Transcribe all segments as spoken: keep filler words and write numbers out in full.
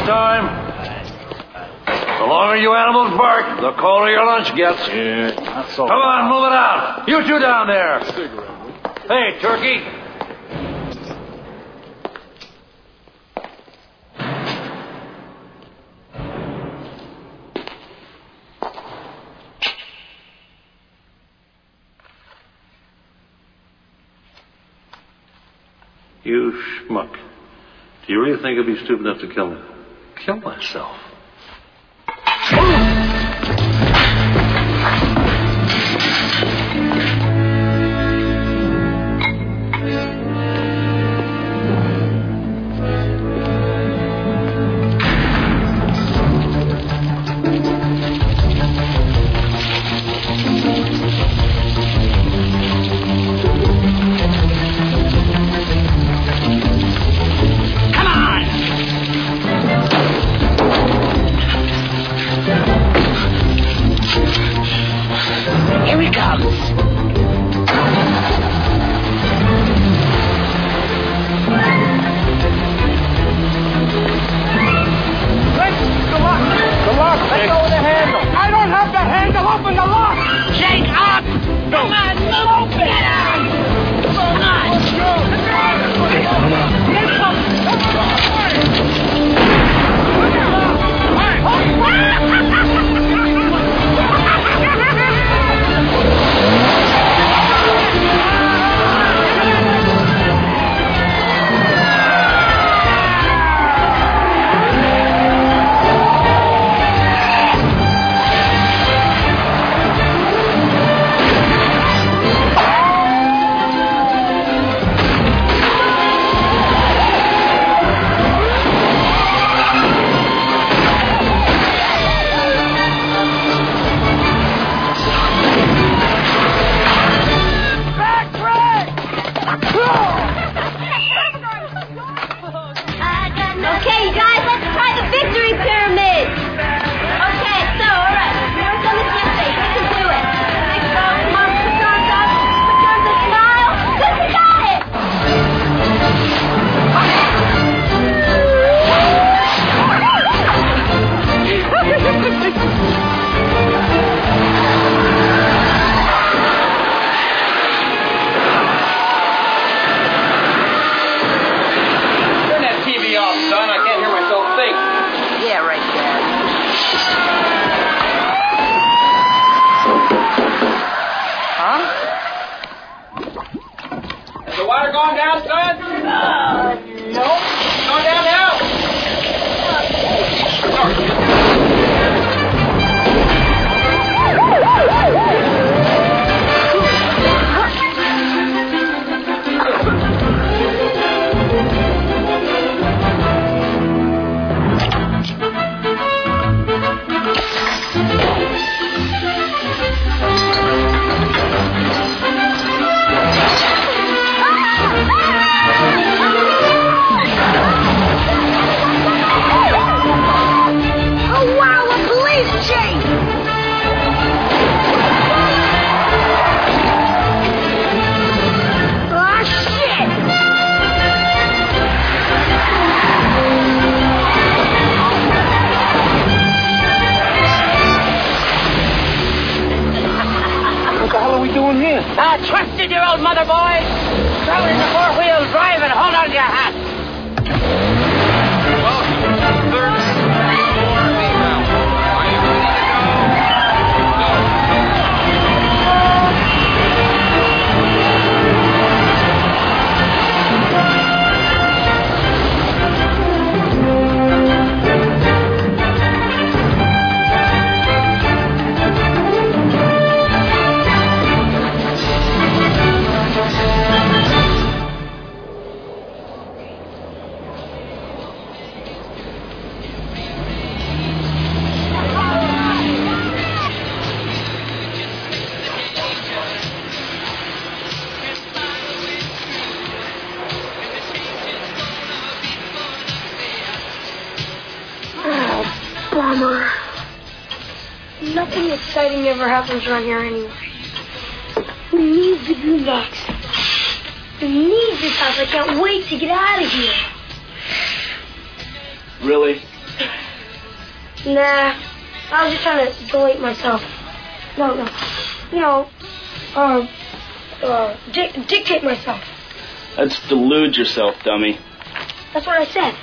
time. The longer you animals bark, the colder your lunch gets. Yeah, not so Come on, move it out. You two down there. Hey, Turkey. You schmuck. Do you really think I'd be stupid enough to kill kill myself? Nothing exciting ever happens around here anyway. We need the boombox. We need this house. I can't wait to get out of here. Really? Nah, I was just trying to delete myself. No, no. You know, um, uh, di- dictate myself. That's delude yourself, dummy. That's what I said.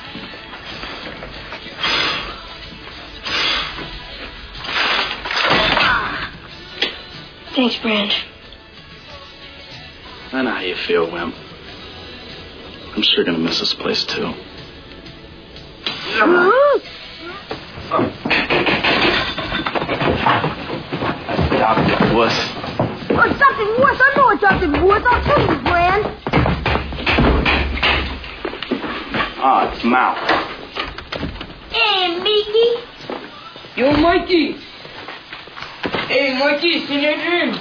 Thanks, Brand. I know how you feel, Wim. I'm sure gonna miss this place, too. Doctor Wuss. Oh, Doctor Wuss, I know it's Doctor Wuss. I'll tell you, Brand. Ah, it's Mal. Hey, Mickey. Yo, Mikey. Hey, Mikey, it's in your dream.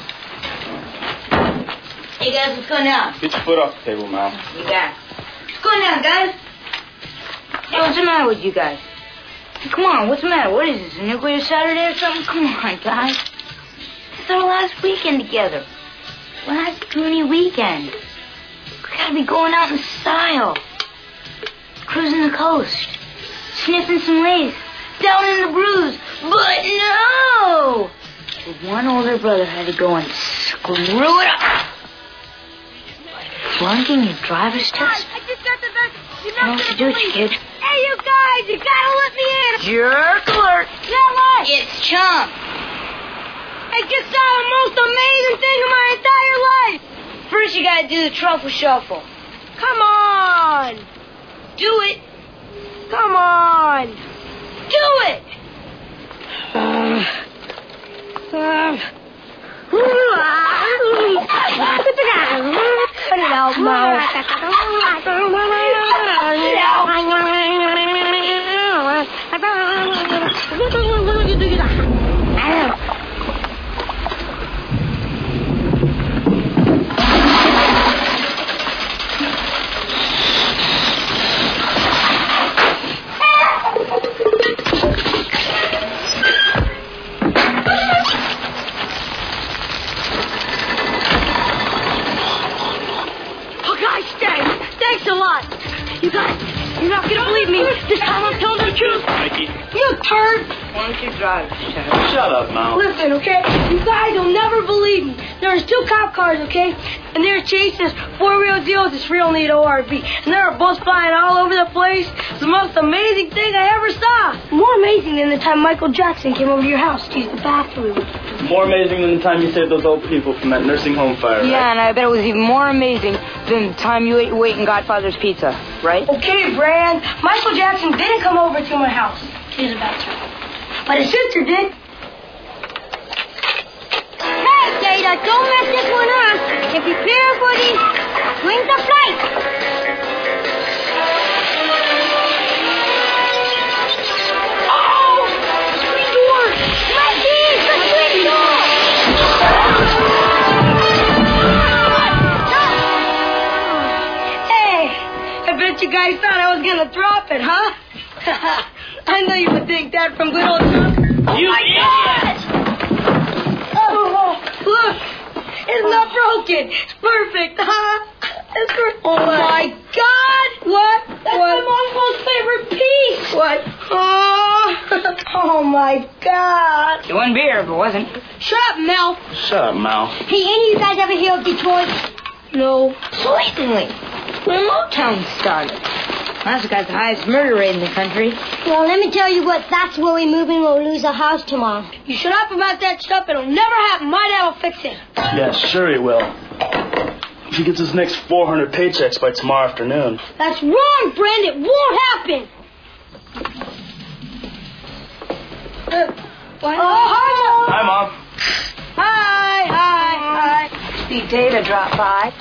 Hey, guys, what's going on? Get your foot off the table, Mal. You got it. What's going on, guys? Hey, what's the matter with you guys? Come on, what's the matter? What is this, a nuclear Saturday or something? Come on, guys. This is our last weekend together. Last Goonie weekend. We gotta be going out in style. Cruising the coast. Sniffing some lace. Down in the brews. But no! The one older brother had to go and screw it up. Flunking your driver's test? I just got the best. You're I don't not have to gonna do it, you believe. kid. Hey, you guys, you gotta let me in. Jerk alert! Yeah, what? It's Chum. I just saw the most amazing thing in my entire life. First you gotta do the truffle shuffle. Come on. Do it. Come on. Do it! Uh, uh, Put it out, Mo. Thanks a lot. You guys, you're not gonna believe me. This time I'm telling the truth. Mikey. You turd. Why don't you drive? Shut up, Mal. Listen, okay? You guys will never believe me. There's two cop cars, okay? And they're chasing this four-wheel deal with this real neat O R V. And they were both flying all over the place. It's the most amazing thing I ever saw. More amazing than the time Michael Jackson came over to your house to use the bathroom. More amazing than the time you saved those old people from that nursing home fire, Yeah, right? and I bet it was even more amazing than the time you ate your weight in Godfather's Pizza, right? Okay, Brand. Michael Jackson didn't come over to my house to use the bathroom. But his sister did. Hey, Data, don't mess this one up. And prepare for the wings of flight. Oh! Screen door! Mikey, the screen door! Hey, I bet you guys thought I was gonna drop it, huh? I know you would think that from good old Chuck. You idiot! Oh, look, it's not broken. It's perfect, huh? It's perfect. Oh my God! What? That's what? My mom's favorite piece. What? Oh, oh my God! It wasn't beer if it wasn't. Shut up, Mel. Shut up, Mal. Hey, any of you guys ever hear of Detroit? No. Recently, when Motown started. That's got the highest murder rate in the country. Well, let me tell you what. That's where we're moving. We'll lose a house tomorrow. You shut up about that stuff. It'll never happen. My dad will fix it. Yeah, sure he will. If he gets his next four hundred paychecks by tomorrow afternoon. That's wrong, Brand. It won't happen. Uh, what? Oh, hi. Hi, Mom. Hi, hi, hi. See Data drop by.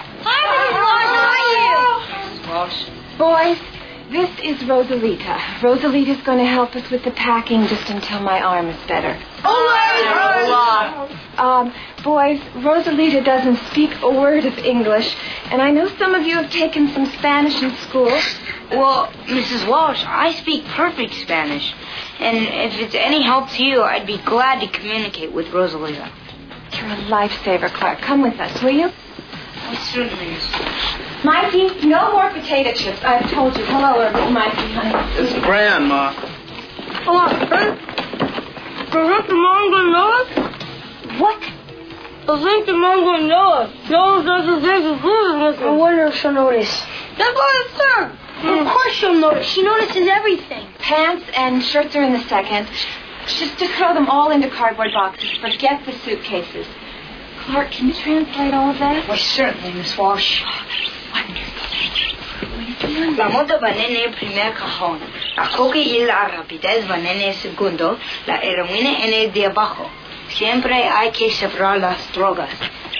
Hi, Missus Walsh. How are you? Boys, this is Rosalita. Rosalita's going to help us with the packing just until my arm is better. Hola. Um, boys, Rosalita doesn't speak a word of English, and I know some of you have taken some Spanish in school. Well, Missus Walsh, I speak perfect Spanish. And if it's any help to you, I'd be glad to communicate with Rosalita. You're a lifesaver, Clark. Come with us, will you? Oh, certainly, Miss Mikey, no more potato chips. I've told you. Hello, Mikey, honey. It's Bran, Ma. Come on, hey. Does your mom gonna know us? What? I think your mom gonna know us. No, doesn't think it's good. I wonder if she'll notice. That's what I said. Mm. Of course she'll notice. She notices everything. Pants and shirts are in the second. Just to throw them all into cardboard boxes. Forget the suitcases. Clark, can you translate all of that? Why, certainly, Miss Walsh. La moto va nene el primer cajón. La coca y la rapidez van en el segundo. La heroína en el de abajo. Siempre hay que separar las drogas.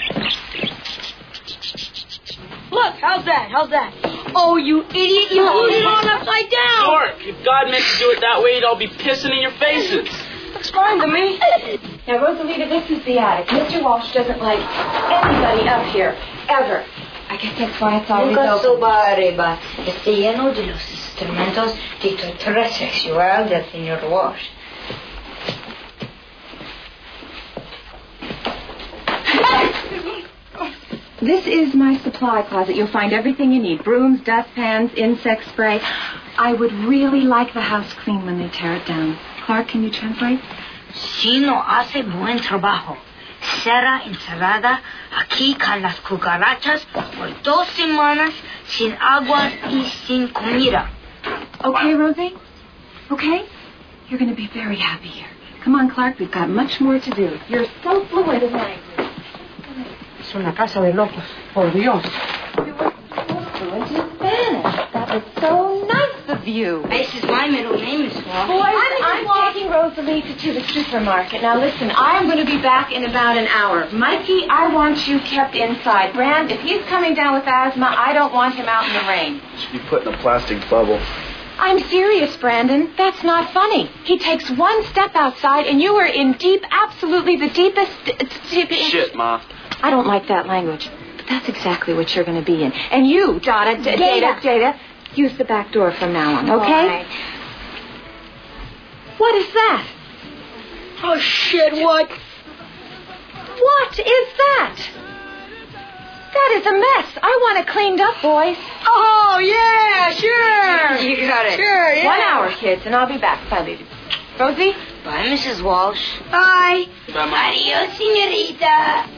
Look, how's that? How's that? Oh, you idiot! You put it on upside down! Clark, if God meant to do it that way, it'd all be pissing in your faces. Looks fine to me. Now, Rosalita, this is the attic. Mister Walsh doesn't like anybody up here, ever. I guess that's why it's always Nunca open. suba arriba. Está lleno de los instrumentos de tortura sexual del señor Walsh. This is my supply closet. You'll find everything you need. Brooms, dustpans, insect spray. I would really like the house clean when they tear it down. Clark, can you translate? Si no hace buen trabajo. Será encerrada aquí con las cucarachas por dos semanas sin agua y sin comida. Okay, Rosie? Okay? You're going to be very happy here. Come on, Clark. We've got much more to do. You're so fluent in language. Es una casa de locos, por Dios. You were so fluent in Spanish. That was so nice of you. This is my middle name, Miss Walsh. Boys, I'm, I'm taking Rosalita to the supermarket. Now, listen, I'm going to be back in about an hour. Mikey, I want you kept inside. Brand, if he's coming down with asthma, I don't want him out in the rain. Should be put in a plastic bubble. I'm serious, Brandon. That's not funny. He takes one step outside, and you are in deep, absolutely the deepest... deep, Shit, Ma. I don't like that language, but that's exactly what you're going to be in. And you, Donna, D- Data, Data, use the back door from now on, okay? All right. What is that? Oh, shit, what? What is that? That is a mess. I want it cleaned up, boys. Oh, yeah, sure. You got it. Sure, yeah. One hour, kids, and I'll be back. Bye, baby. Rosie? Bye, Missus Walsh. Bye. Bye, Ma. Adios, señorita.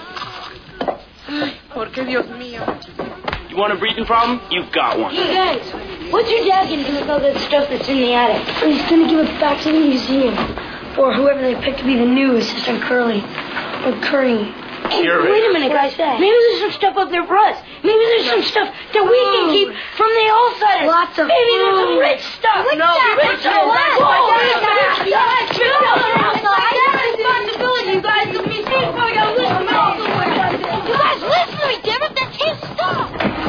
Porque Dios mío. You want a breathing problem? You've got one. Hey, guys, what's your dad going to do with all that stuff that's in the attic? He's going to give it back to the museum. Or whoever they picked to be the new assistant Curly. Or Curry. Hey, You're wait right. a minute, guys. Maybe there's some stuff up there for us. Maybe there's some stuff that we can keep from the outsiders. Lots of Maybe there's some rich stuff. What's no, that? rich What's stuff. that? Whoa, What's rich that? stuff. Responsibility, you guys. The museum's probably got to list them out somewhere. You guys, listen to me, damn it. That's his stuff.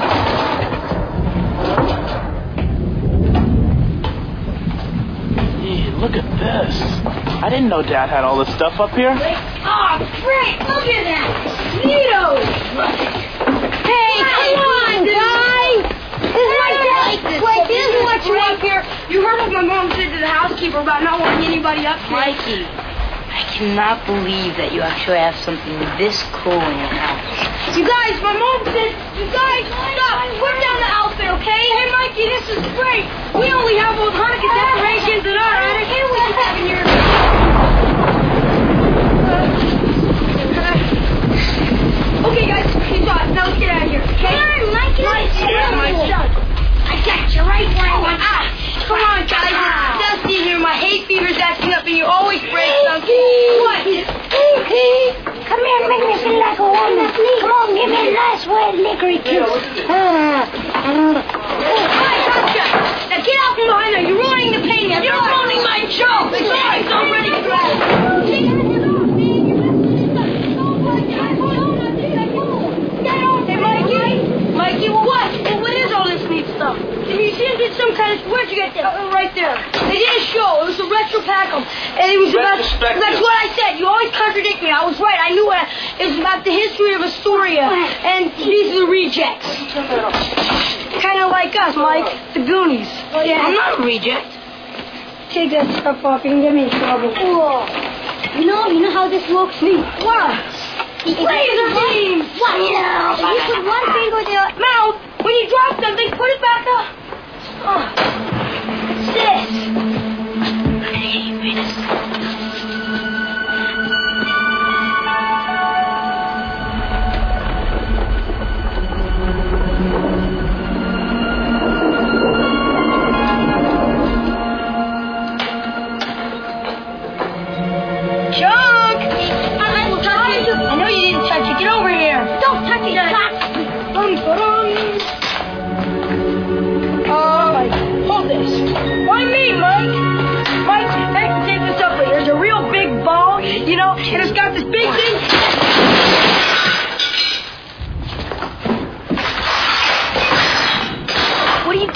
Hey, look at this. I didn't know Dad had all this stuff up here. Oh, great. Look at that. Neato. Hey, come on, guys. This is my dad. Wait, this is what you up here. You heard what my mom said to the housekeeper about not wanting anybody up here. Mikey, I cannot believe that you actually have something this cool in your house. You guys, my mom said, you guys, stop. Put down the outfit, okay? Hey, Mikey, this is great. We only have those Hanukkah decorations in our attic. Here we have in your... Okay, guys, he's off. Now let's get out of here, okay? Come on, Mikey. Yeah, Mikey. I got you right where I want you. Come on, guys. It's dusty in here. My hay fever's acting up, and you always break something. What? Come here and make me feel like a woman. Come on, give me a nice wet licorice kiss. Hi, gotcha. Now get out from behind there. You're ruining the painting. You're ruining my joke. Sorry, it's already Hey, Mikey. Mikey, what? Hey, what is all this neat stuff? The museum did some kind of... Where'd you get that? Oh, right there. They did a show. It was a retrospectum. And it was about... Retrospectum. That's what I said. You always contradict me. I was right. I knew it. It was about the history of Astoria. And these are the rejects. Kind of like us, Mike. The Goonies. Yeah. I'm not a reject. Take that stuff off. You can get me in trouble. Whoa. You know, you know how this works? What? Laser beams! What? Yeah. If you put one finger in your mouth, when you drop something, put it back up. Oh. What's this?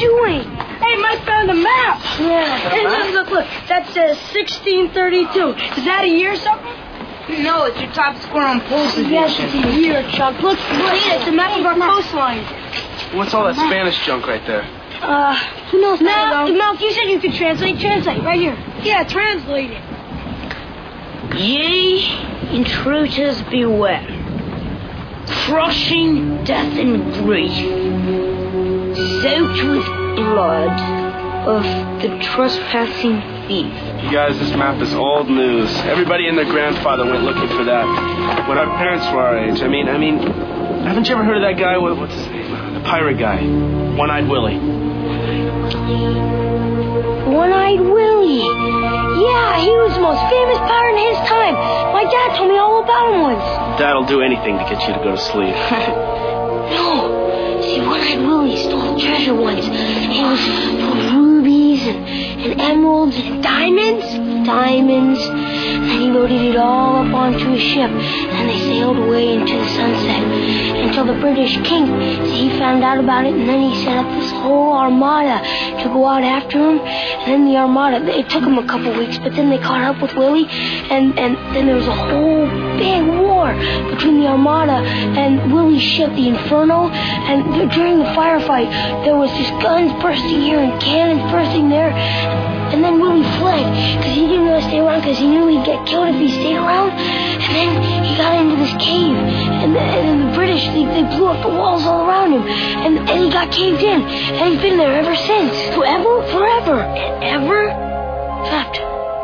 doing? Hey, Mike found a map. Yeah. Hey, look, look, look. That says sixteen thirty-two. Is that a year or something? No, it's your top score on pole position. Yes, it's a year, Chuck. Look, look, it's a map of our coastline. What's all that Spanish junk right there? Uh, who knows? Now, Malk, you said you could translate. Translate, right here. Yeah, translate it. Ye intruders beware, crushing death and grief, soaked with blood of the trespassing thief. You guys, this map is old news. Everybody and their grandfather went looking for that when our parents were our age. I mean, I mean, haven't you ever heard of that guy? What, what's his name? The pirate guy, One-Eyed Willie. One-Eyed Willie. Yeah, he was the most famous pirate in his time. My dad told me all about him once. Dad'll do anything to get you to go to sleep. No. See, One-Eyed Willie stole treasure once. It was full of rubies and, and emeralds and diamonds. Diamonds. And he loaded it all up onto a ship. And they sailed away into the sunset until the British king, see, he found out about it, and then he set up this whole armada to go out after him. And then the armada, it took him a couple weeks, but then they caught up with Willie, and, and then there was a whole big war between the armada and Willie's ship, the Inferno. And th- during the firefight, there was just guns bursting here and cannons bursting there. And then Willie fled because he didn't want to stay around because he knew he'd get killed if he stayed around. And then he got into this cave, and, the, and then the British, they, they blew up the walls all around him, and, and he got caved in, and he's been there ever since. Forever, forever, and ever trapped.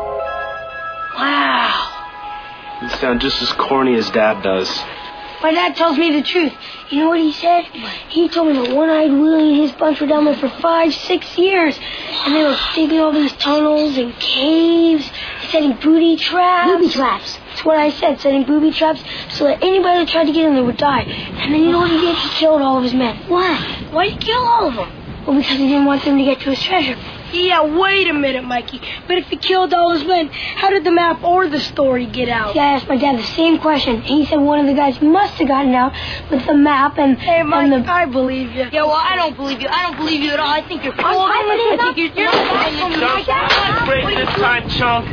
Wow. You sound just as corny as Dad does. My dad tells me the truth. You know what he said? He told me that One-Eyed Willie and his bunch were down there for five, six years. And they were digging all these tunnels and caves, setting booby traps. Booby traps. That's what I said, setting booby traps so that anybody that tried to get in there would die. And then you know what he did? He killed all of his men. Why? Why did he kill all of them? Well, because he didn't want them to get to his treasure. Yeah, wait a minute, Mikey. But if he killed all his men, how did the map or the story get out? Yeah, I asked my dad the same question. He said one of the guys must have gotten out with the map and... Hey, Mike, and the... I believe you. Yeah, well, I don't believe you. I don't believe you at all. I think you're full of it. I think you're... You're Chunk, break this time, Chunk.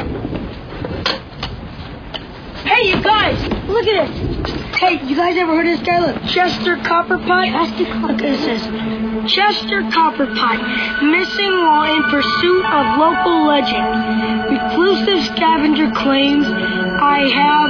Hey, you guys, look at this. Hey, you guys ever heard of this guy? Look, Chester Copperpot. Chester Copperpot. Look at this. Chester Copperpot, missing while in pursuit of local legend. Reclusive scavenger claims I have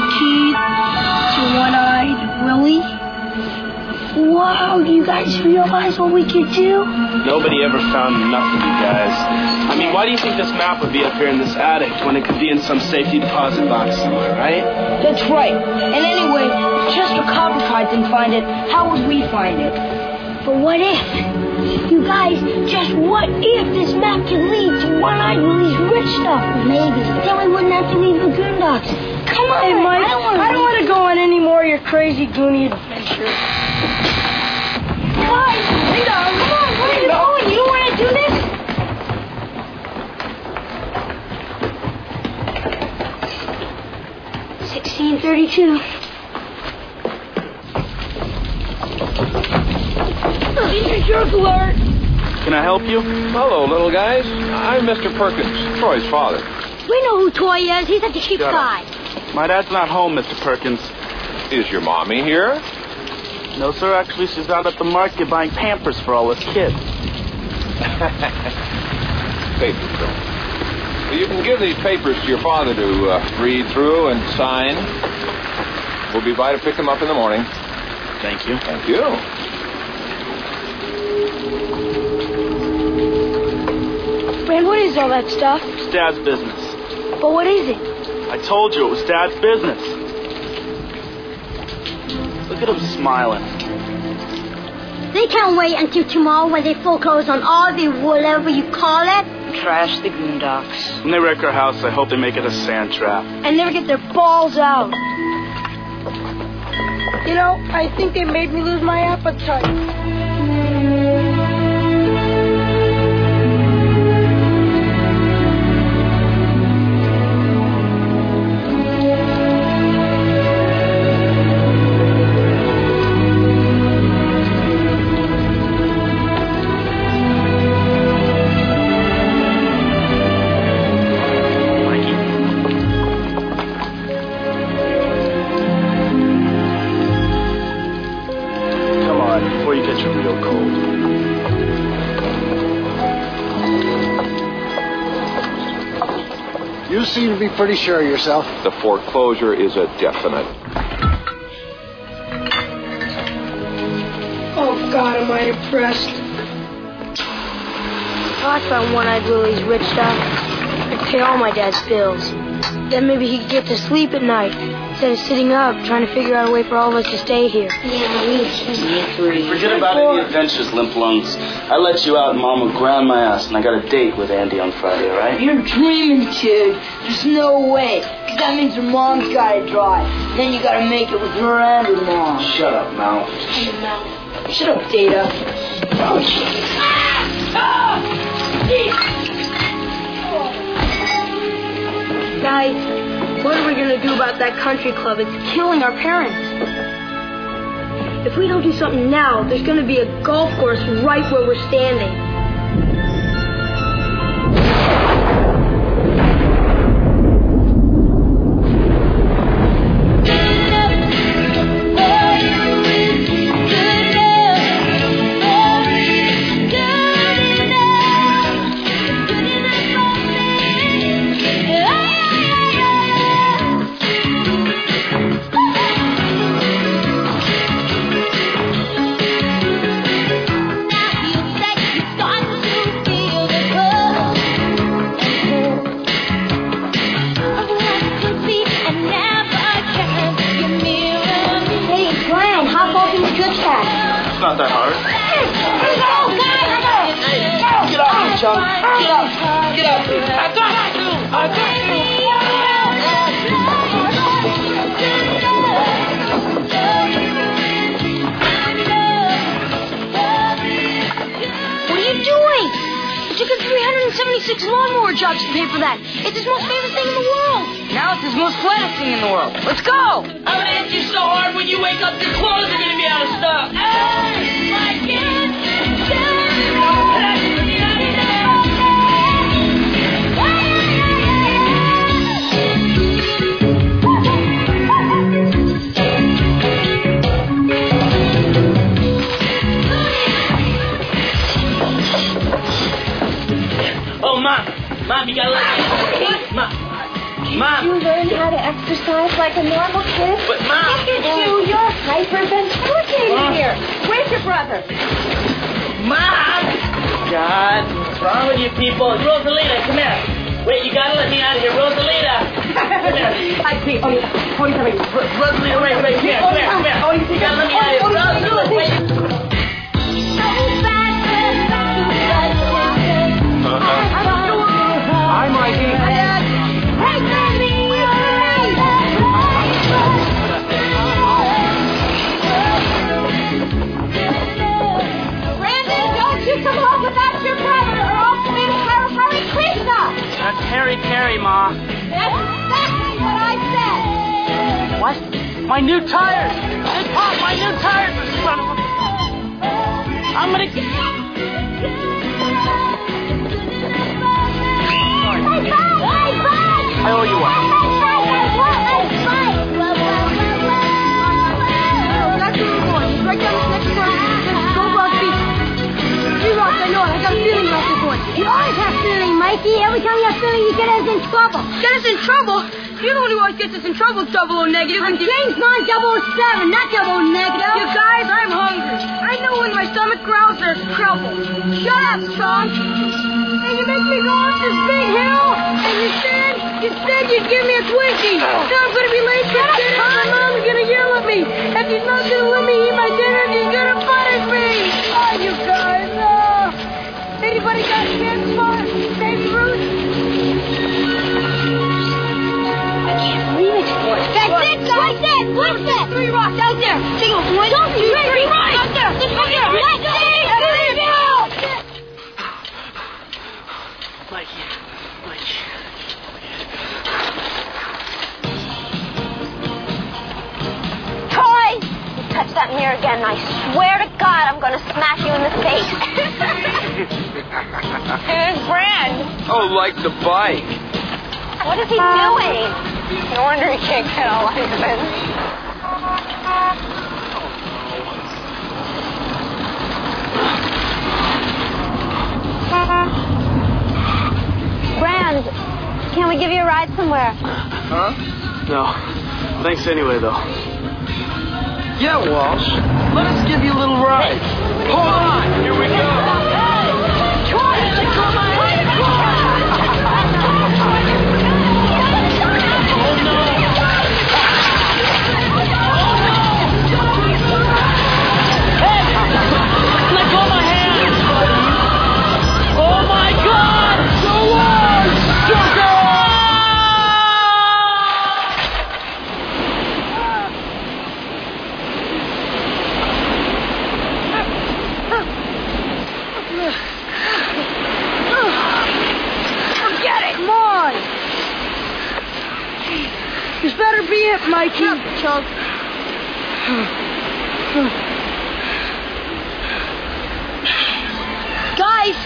the key to One-Eyed Willie. Wow, do you guys realize what we could do? Nobody ever found nothing, you guys. I mean, why do you think this map would be up here in this attic when it could be in some safety deposit box somewhere, right? That's right. And anyway, if Chester Copperpot didn't find it, how would we find it? But what if? You guys, just what if this map could lead to One-Eyed Willie's rich stuff? Maybe. Then we wouldn't have to leave the Goondocks. Come on, hey, Mike, I don't want to, I don't want to go on any more of your crazy Goonie adventures. Guys, come on, where are you going? You don't want to do this? sixteen thirty-two. Danger jerk alert! Can I help you? Hello, little guys. I'm Mister Perkins, Troy's father. We know who Toy is. He's at the cheap side. My dad's not home, Mister Perkins. Is your mommy here? No, sir. Actually, she's out at the market buying Pampers for all us kids. Papers, though. Well, you can give these papers to your father to uh, read through and sign. We'll be by to pick them up in the morning. Thank you. Thank you. Brand, what is all that stuff? It's Dad's business. But what is it? I told you it was Dad's business. Look at him smiling. They can't wait until tomorrow when they foreclose on all the whatever you call it. Trash the Goondocks. When they wreck our house, I hope they make it a sand trap. And never get their balls out. You know, I think they made me lose my appetite. You seem to be pretty sure of yourself. The foreclosure is a definite. Oh, God, am I depressed. I found One-Eyed Willie's rich stuff. I'd pay all my dad's bills. Then maybe he could get to sleep at night instead of sitting up trying to figure out a way for all of us to stay here. Yeah, me too. Forget about any adventures, limp lungs. I let you out and Mom would ground my ass, and I got a date with Andy on Friday, all right? You're dreaming, kid. There's no way. Because that means your mom's got to drive. Then you got to make it with her and her mom. Shut up, Mal. Shut up, Data. Guys, what are we going to do about that country club? It's killing our parents. If we don't do something now, there's going to be a golf course right where we're standing. Not that hard. Get off me, chum. Get up. Get up. I got you. I got you. What are you doing? It took us three hundred seventy-six lawnmower jobs to pay for that. It's his most famous thing in the world. Now it's his most flattest thing in the world. Let's go. I'm gonna hit you so hard when you wake up, your clothes are gonna be out of stock. Hey, my kid. Oh, Mom. Mom, you gotta let me. Mom. Mom. You learn how to exercise like a normal kid? But, Mom. Look at you. You're hyperventilating Mom. here. Where's your brother? Mom! God, what's wrong with you people? Rosalita, come here. Wait, you gotta let me out of here. Rosalita! Come here. I see. Oh, yeah. Oh, yeah. Wait. R- Rosalita, wait, wait, come here, come here, come here. Oh, you You gotta let me out of here. Rosalita, wait. Hi, Mikey. Come home without your brother, or else you'll be Hare Hare Krishna. That's Harry Carey, Ma. That's exactly what I said. What? My new tires! Hey, Pop, my new tires, you son of a... I'm gonna... I owe you one. That's where we're going. It's right down this next corner. Go Rock Beach. Three rocks, I know it. I got a feeling about this one. You always have feeling, Mikey. Every time you have feeling, you get us in trouble. Get us in trouble? You're the one who always gets us in trouble, double O negative. I'm James Bond double O seven, not double O negative. You guys, I'm hungry. I know when my stomach growls, there's trouble. Shut up, son. And you make me go up this big hill, and you said, you said you'd give me a Twinkie. Now I'm going to be late for dinner, and my mom's going to yell at me. And she's not going to let me eat my dinner, and she's going to punish me. Oh, you guys, oh. Anybody got kids for Baby Ruth? That's it, guys. That's it. What's that? Three rocks out there. Take them. One, two, three, three rocks. Out there. Out there. Let's go. Mikey. Mikey. Troy! You touch that mirror again, and I swear to God I'm going to smack you in the face. Here's Brand. Oh, like the bike. What is he doing? No wonder he can't get a license. Brand, can we want to give you a ride somewhere? Huh? No. Thanks anyway, though. Yeah, Walsh. Let us give you a little ride. Hold on. Here we go. This better be it, Mikey. Chug, chug. Guys,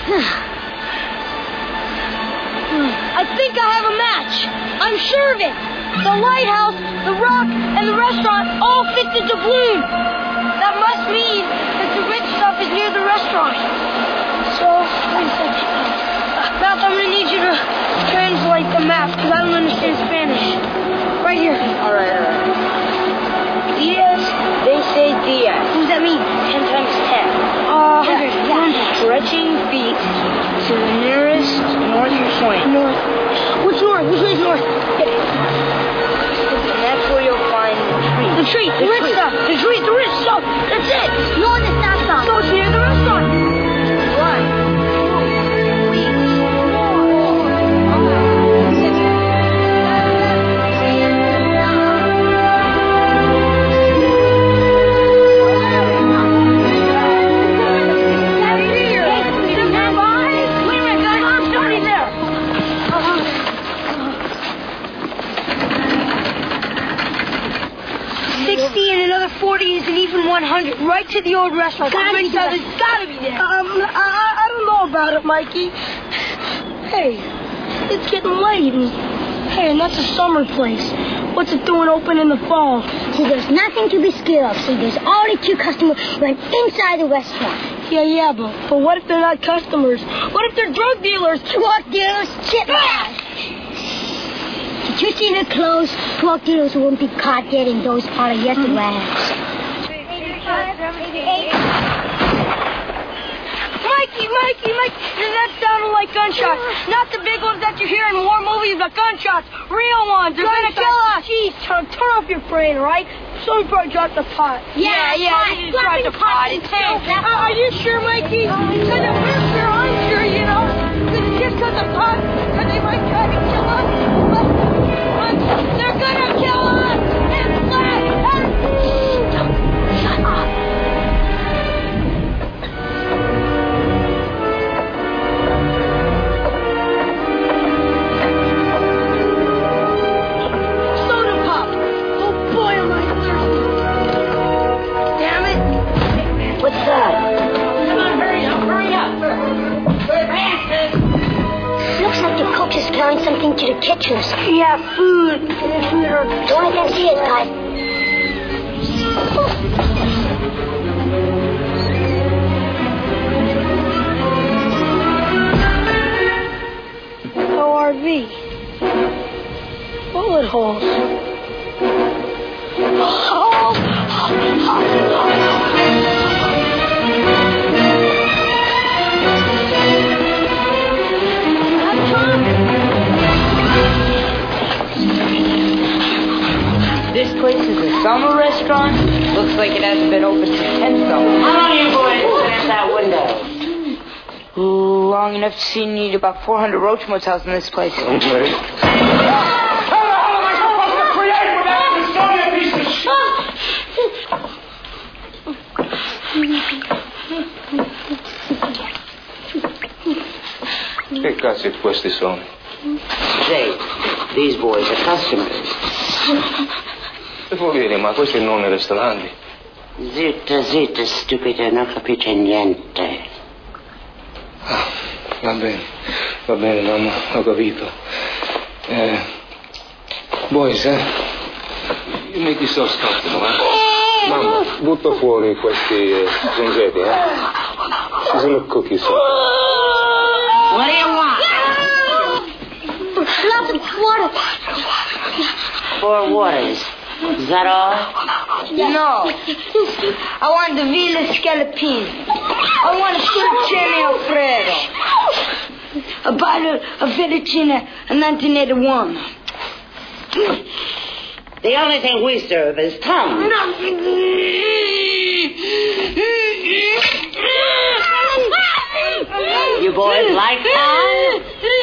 I think I have a match. I'm sure of it. The lighthouse, the rock, and the restaurant all fit the doubloon. That must mean that the rich stuff is near the restaurant. So, wait a second. Matt, I'm going to need you to translate the map because I don't understand Spanish. Right here. All right, all right. Diaz, they say Diaz. What does that mean? Ten times ten. Uh, hundred. Yeah. Stretching feet to the nearest north point. North. What's north? Which way is north? And that's where you'll find the tree. The tree. The, the rich tree. stuff. The tree. The rich stuff. That's it. No, that's not stuff. So it's near the restaurant. Right. forty is an even one hundred, right to the old restaurant. Gotta be there. It's gotta be there. Um, I, I don't know about it, Mikey. Hey, it's getting late. And, hey, and that's a summer place. What's it doing open in the fall? See, there's nothing to be scared of. See, there's only two customers went inside the restaurant. Yeah, yeah, but, but what if they're not customers? What if they're drug dealers? Drug dealers? Shit. Did you see the clothes? Drug dealers won't be caught dead in those part of restaurants. Mikey, Mikey, Mikey, that sounded like gunshots. Not the big ones that you hear in war movies, but gunshots. Real ones. They're going to kill us. Jeez, turn, turn off your brain, all right? Someone probably dropped the pot. Yeah, yeah, yeah they just dropped the pot. It's hey, uh, are you sure, Mikey? Because if we're sure, I'm sure, you know. Because it's just because of pot, because they might try to kill us. But, but they're going to kill us. It's black. Shut up. What's that? Come on, hurry up, hurry up. Looks like the cook is carrying something to the kitchens. Yeah, food. Don't let them see it, guys. O R V. Bullet holes. Oh! This place is a summer restaurant. Looks like it hasn't been open since ten summer. How long are you boys looking at that window? Long enough to see you need about four hundred roach motels in this place. Okay. Che cazzo questi sono? Say, these boys are customers. Che vuol dire? Ma questi non i ristoranti. Zitta, zitta, stupida, non capisce niente. Ah, va bene, va bene, mamma, ho capito. Eh, boys, eh? You make yourself comfortable, eh? Mamma, butta fuori questi eh, zonzetti, eh? She's gonna cook you something. What do you want? Lots of four waters. Is that all? No. I want the Villa Scalapini. I want a Fettuccine Alfredo. A bottle of Fettuccine in nineteen eighty-one. The only thing we serve is tongue. You boys like tongue?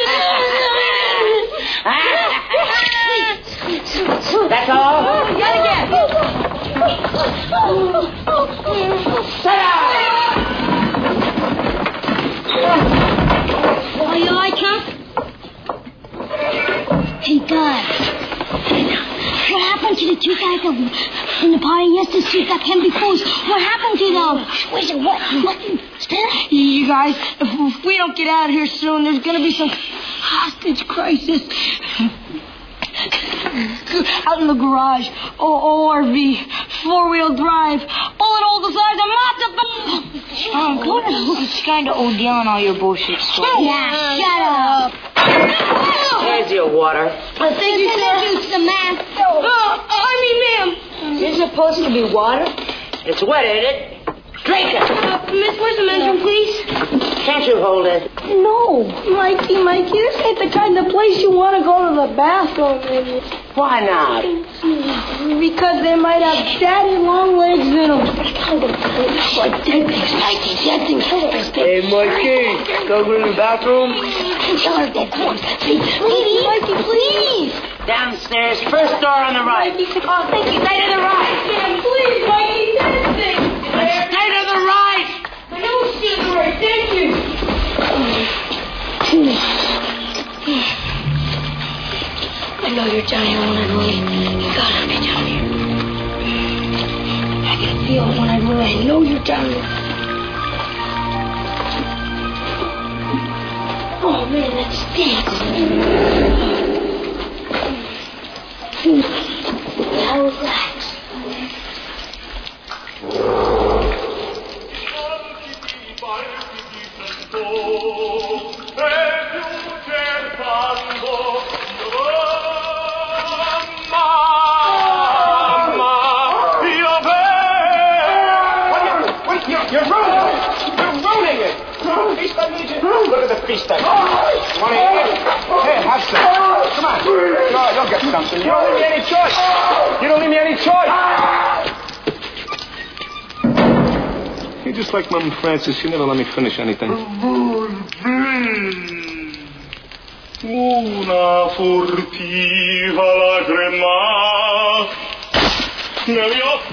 That's all? Yet again. Sit down! Oh, you like him? Hey, guys. What happened to the two guys that were in the party yesterday that came before us? What happened to them? Where's it? What? Nothing. Still? You guys, if, if we don't get out of here soon, there's going to be some hostage crisis. Out in the garage, o- O R V, four-wheel drive, bullet hole the size of lots of them. Um, it's kind of O D on all your bullshit stuff. Yeah, shut up. Here's your water. Well, thank you, sir. Thank you to the man. Uh, I mean, ma'am. It's supposed to be water. It's wet, ain't it? Drink it. Uh, Miss, where's the mention, please? Can't you hold it? No, Mikey, Mikey, this ain't the kind of place you want to go to the bathroom in. Why not? Because they might have daddy long legs in them. Like dead things, Mikey, dead things. Hey, Mikey, go to the bathroom. Please, Mikey, please. Downstairs, first door on the right. Mikey, oh, thank you. Stay to the right. Yeah, please, Mikey, dead things. Stay to the right. I know stay to the right. Thank you. I know you're down here when I really. You gotta be down here. I can feel it when I really. I know you're down here. Oh man, that stinks. Now relax. Look at the feast day. Want to eat it? Hey, have some. Come on. You'll, you'll get something. You don't leave me any choice. You don't leave me any choice. You're just like Mom Francis. You never let me finish anything. Una furtiva lagrima negli occhi.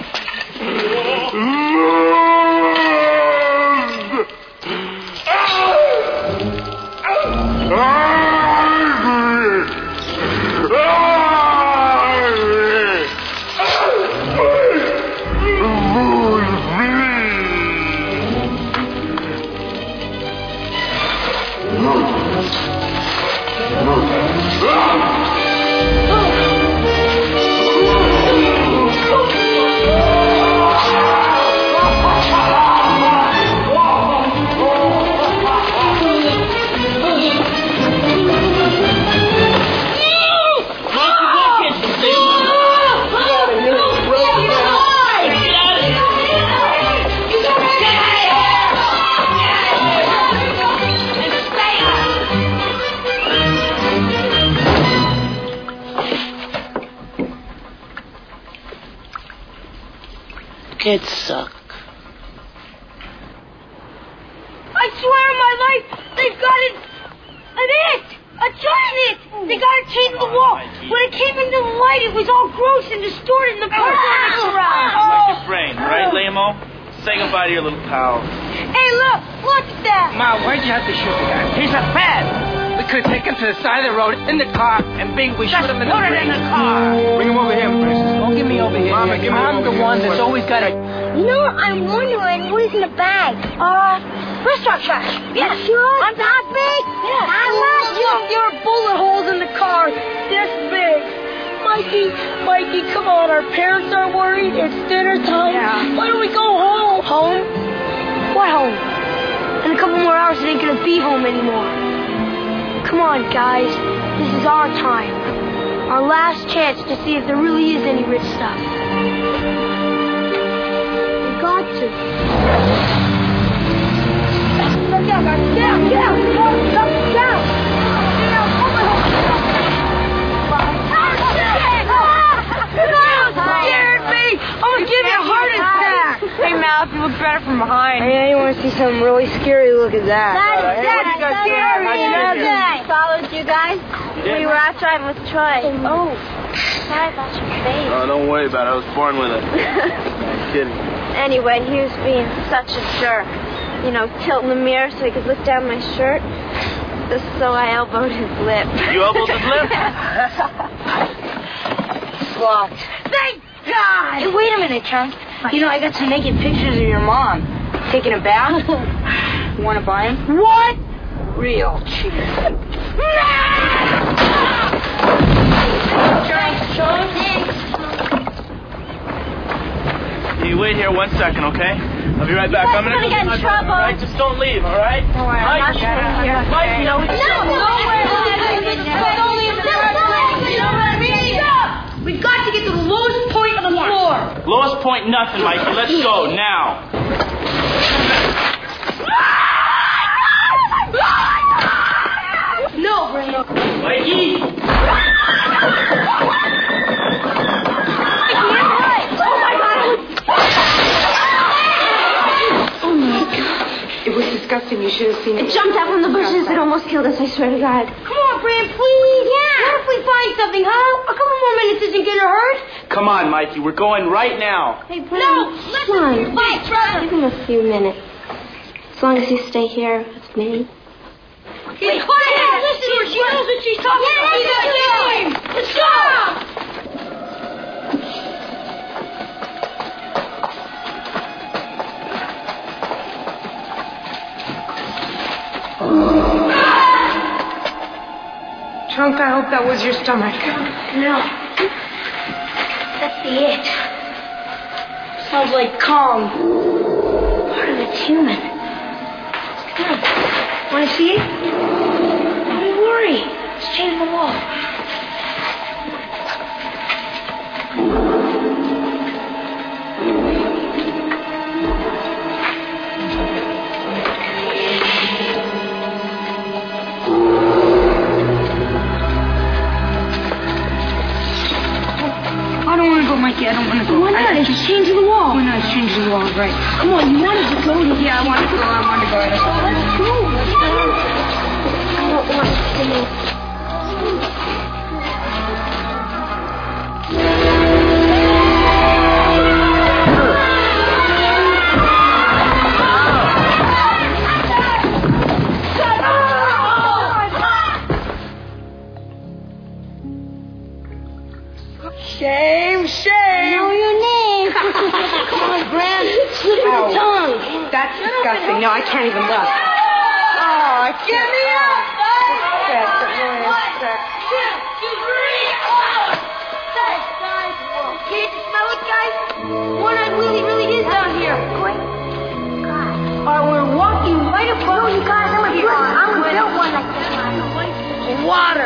Kids suck. I swear on my life, they've got an, an it, a giant it. They got it chained to the wall. When it came into the light, it was all gross and distorted, and the person was around. Like your brain, right, Lamo? Say goodbye to your little pal. Hey, look, look at that. Ma, why'd you have to shoot the guy? He's a fad. We could take him to the side of the road in the car, and bing, we shoot him in the Put it in the car. Bring him over here, Princess. Don't get me over here. Mama, give me I'm over the here. one that's always got a... You know what I'm wondering? What is in the bag? Uh, restaurant trash. Yeah, sure. I'm that big? Yeah. That much? Your, your bullet holes in the car, this big. Mikey, Mikey, come on. Our parents are worried. It's dinner time. Yeah. Why don't we go home? Home? What home? In a couple more hours, it ain't gonna be home anymore. Come on, guys. This is our time. Our last chance to see if there really is any rich stuff. We got to. Look out, guys. Get out, get out. Get out, get out. Get out. Scared me! I'm gonna give you a heart attack! Hey, Mal, you look better from behind. Hey, you want to see something really scary? Look at that. Daddy, Daddy, Daddy. Followed you guys. We were out driving with Troy. Oh, sorry about your face. Oh, don't worry about it. I was born with it. I'm kidding. Anyway, he was being such a jerk. You know, tilting the mirror so he could look down my shirt. So I elbowed his lip. You elbowed his lip? It's locked. Thank God! Hey, wait a minute, Chunk. You know, I got some naked pictures of your mom taking a bath. You want to buy them? What? Real cheap. You wait here one second, okay? I'll be right back. I'm gonna gonna go get in my trouble. brother, all right? Just don't leave, all right? Don't worry, I'm not staying here. Mike, you know what? No, don't worry. Don't leave the We've got to get to the lowest point of the floor. Lowest point, nothing, Mikey. Let's go now. No, Brando. Mikey! Oh, my God. It was disgusting. You should have seen it. It jumped out from the bushes. It almost killed us, I swear to God. Come on, Brand, please. Yeah. What if we find something, huh? A couple more minutes isn't gonna hurt. Come on, Mikey. We're going right now. Hey, Brand. No, listen to your fight, brother. Give him a few minutes. As long as you stay here with me. Get quiet! Listen to her. She knows what she's talking about. We got time. Let's go. Chunk, I hope that was your stomach. No. That's the it. Sounds like Kong. Part of it's human. Come on. Want to see it? Don't worry. It's changing the wall. I don't want to go, Mikey. I don't want to go. Why not? It's just changing the wall. Why not? It's changing the wall, right? Come on, you wanted to go to Yeah, I want to go. I want to go. Let's go. I don't want to stay. Shame, shame. Know your name. Come on, Grant. Slip your tongue. That's disgusting. No, I can't even look. Oh, get me up, guys. That's really upset. Two, three, oh. Guys, guys. Can't you smell it, guys? One-eyed Willie really is down here. Alright, we're walking right above. No, you guys, I'm a here. I'm gonna build one like that. Water.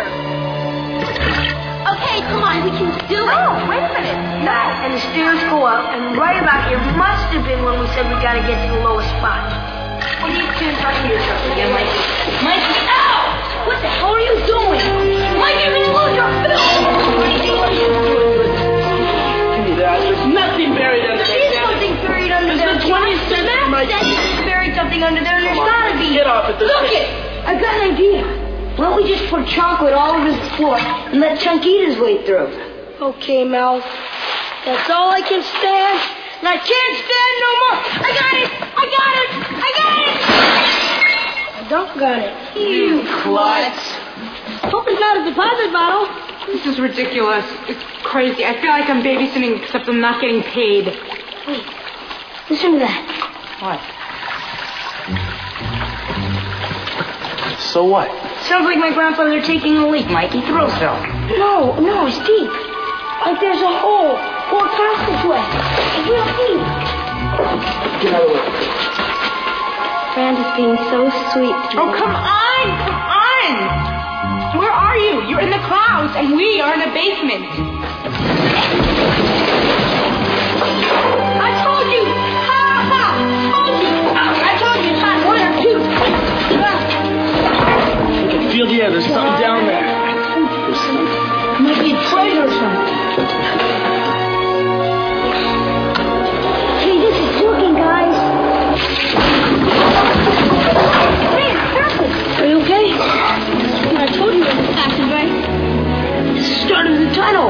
Okay, come on, we can do it. Oh, wait a minute. That and the stairs go up, and right about here must have been when we said we gotta get to the lowest spot. What are you two talking to yourself again, Mikey? Mikey, ow! What the hell are you doing? Mikey, you're gonna lose your film! Mikey, what are you doing? Give me that. There's nothing buried under There there. is something buried under There's there. the twentieth century, Mikey. There's buried something under there, and there's gotta be. Get off it. There's Look it! I got an idea. Why don't we just pour chocolate all over the floor and let Chunk eat his way through? Okay, Mel. That's all I can stand. And I can't stand no more. I got it! I got it! I got it! I don't got it. You klutz. Hope it's not a deposit bottle. This is ridiculous. It's crazy. I feel like I'm babysitting, except I'm not getting paid. Wait. Listen to that. What? So what? Sounds like my grandfather taking a leak, Mikey. Thrillsville. No, no, it's deep. Like there's a hole or a passageway. It's real deep. Get out of the way. Brand is being so sweet to Oh, me. come on! Come on! Where are you? You're in the clouds, and we are in a basement. I told you! Ha ha! Told you! I told you it's hot. One or two. I can feel the air. There's something down there. There's something. It might be a treasure or something. Hey, this is working, guys. Hey, careful. Are you okay? I told you it was active, right? It's the start of the tunnel.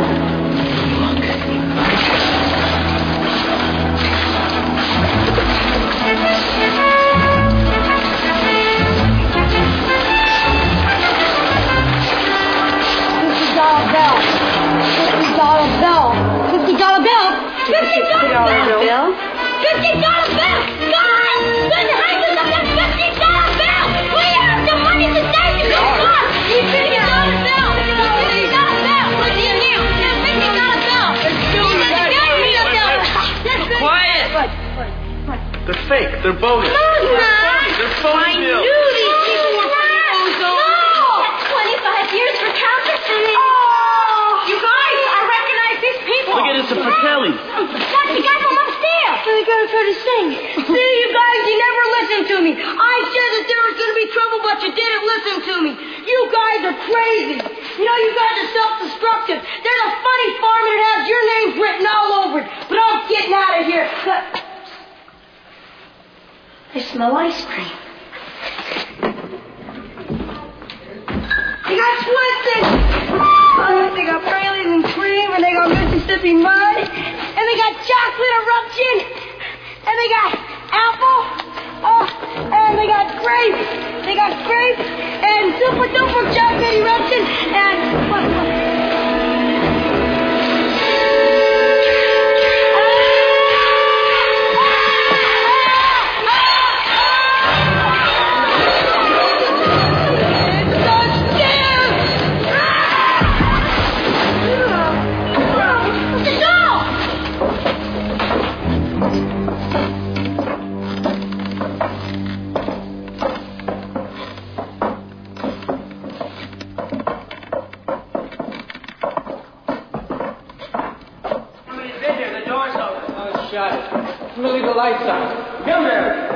Fifty dollar bell. Fifty dollar bell. Fifty dollar bell. Fifty dollar bell. Fifty dollar bell. Guys, there's a hundred of that fifty dollar bell. We have the money to take you to the car. Fifty dollar bell. Fifty dollar bell. What's in here? Fifty dollar bell. Quiet. What? What? What? They're fake. They're bogus. No, not. They're phony I bills. knew these people were phony. No. twenty-five years for counterfeiting. Oh. You guys, I recognize these people. Look at this, a Fratelli. What? The guy from upstairs. They're gonna try to sing. See, you guys, you never listened to me. I said that there was gonna be trouble, but you didn't listen to me. You guys are crazy. You know, you guys are self-destructive. There's a funny farm that has your names written all over it. But I'm getting out of here. I smell ice cream. They got Twisted. Oh, they got Baileys and cream, and they got Mississippi mud, and they got chocolate eruption, and they got apple, oh, and they got grape. They got grape and super duper chocolate eruption, and what? what? I'm gonna leave the lights on. Come there.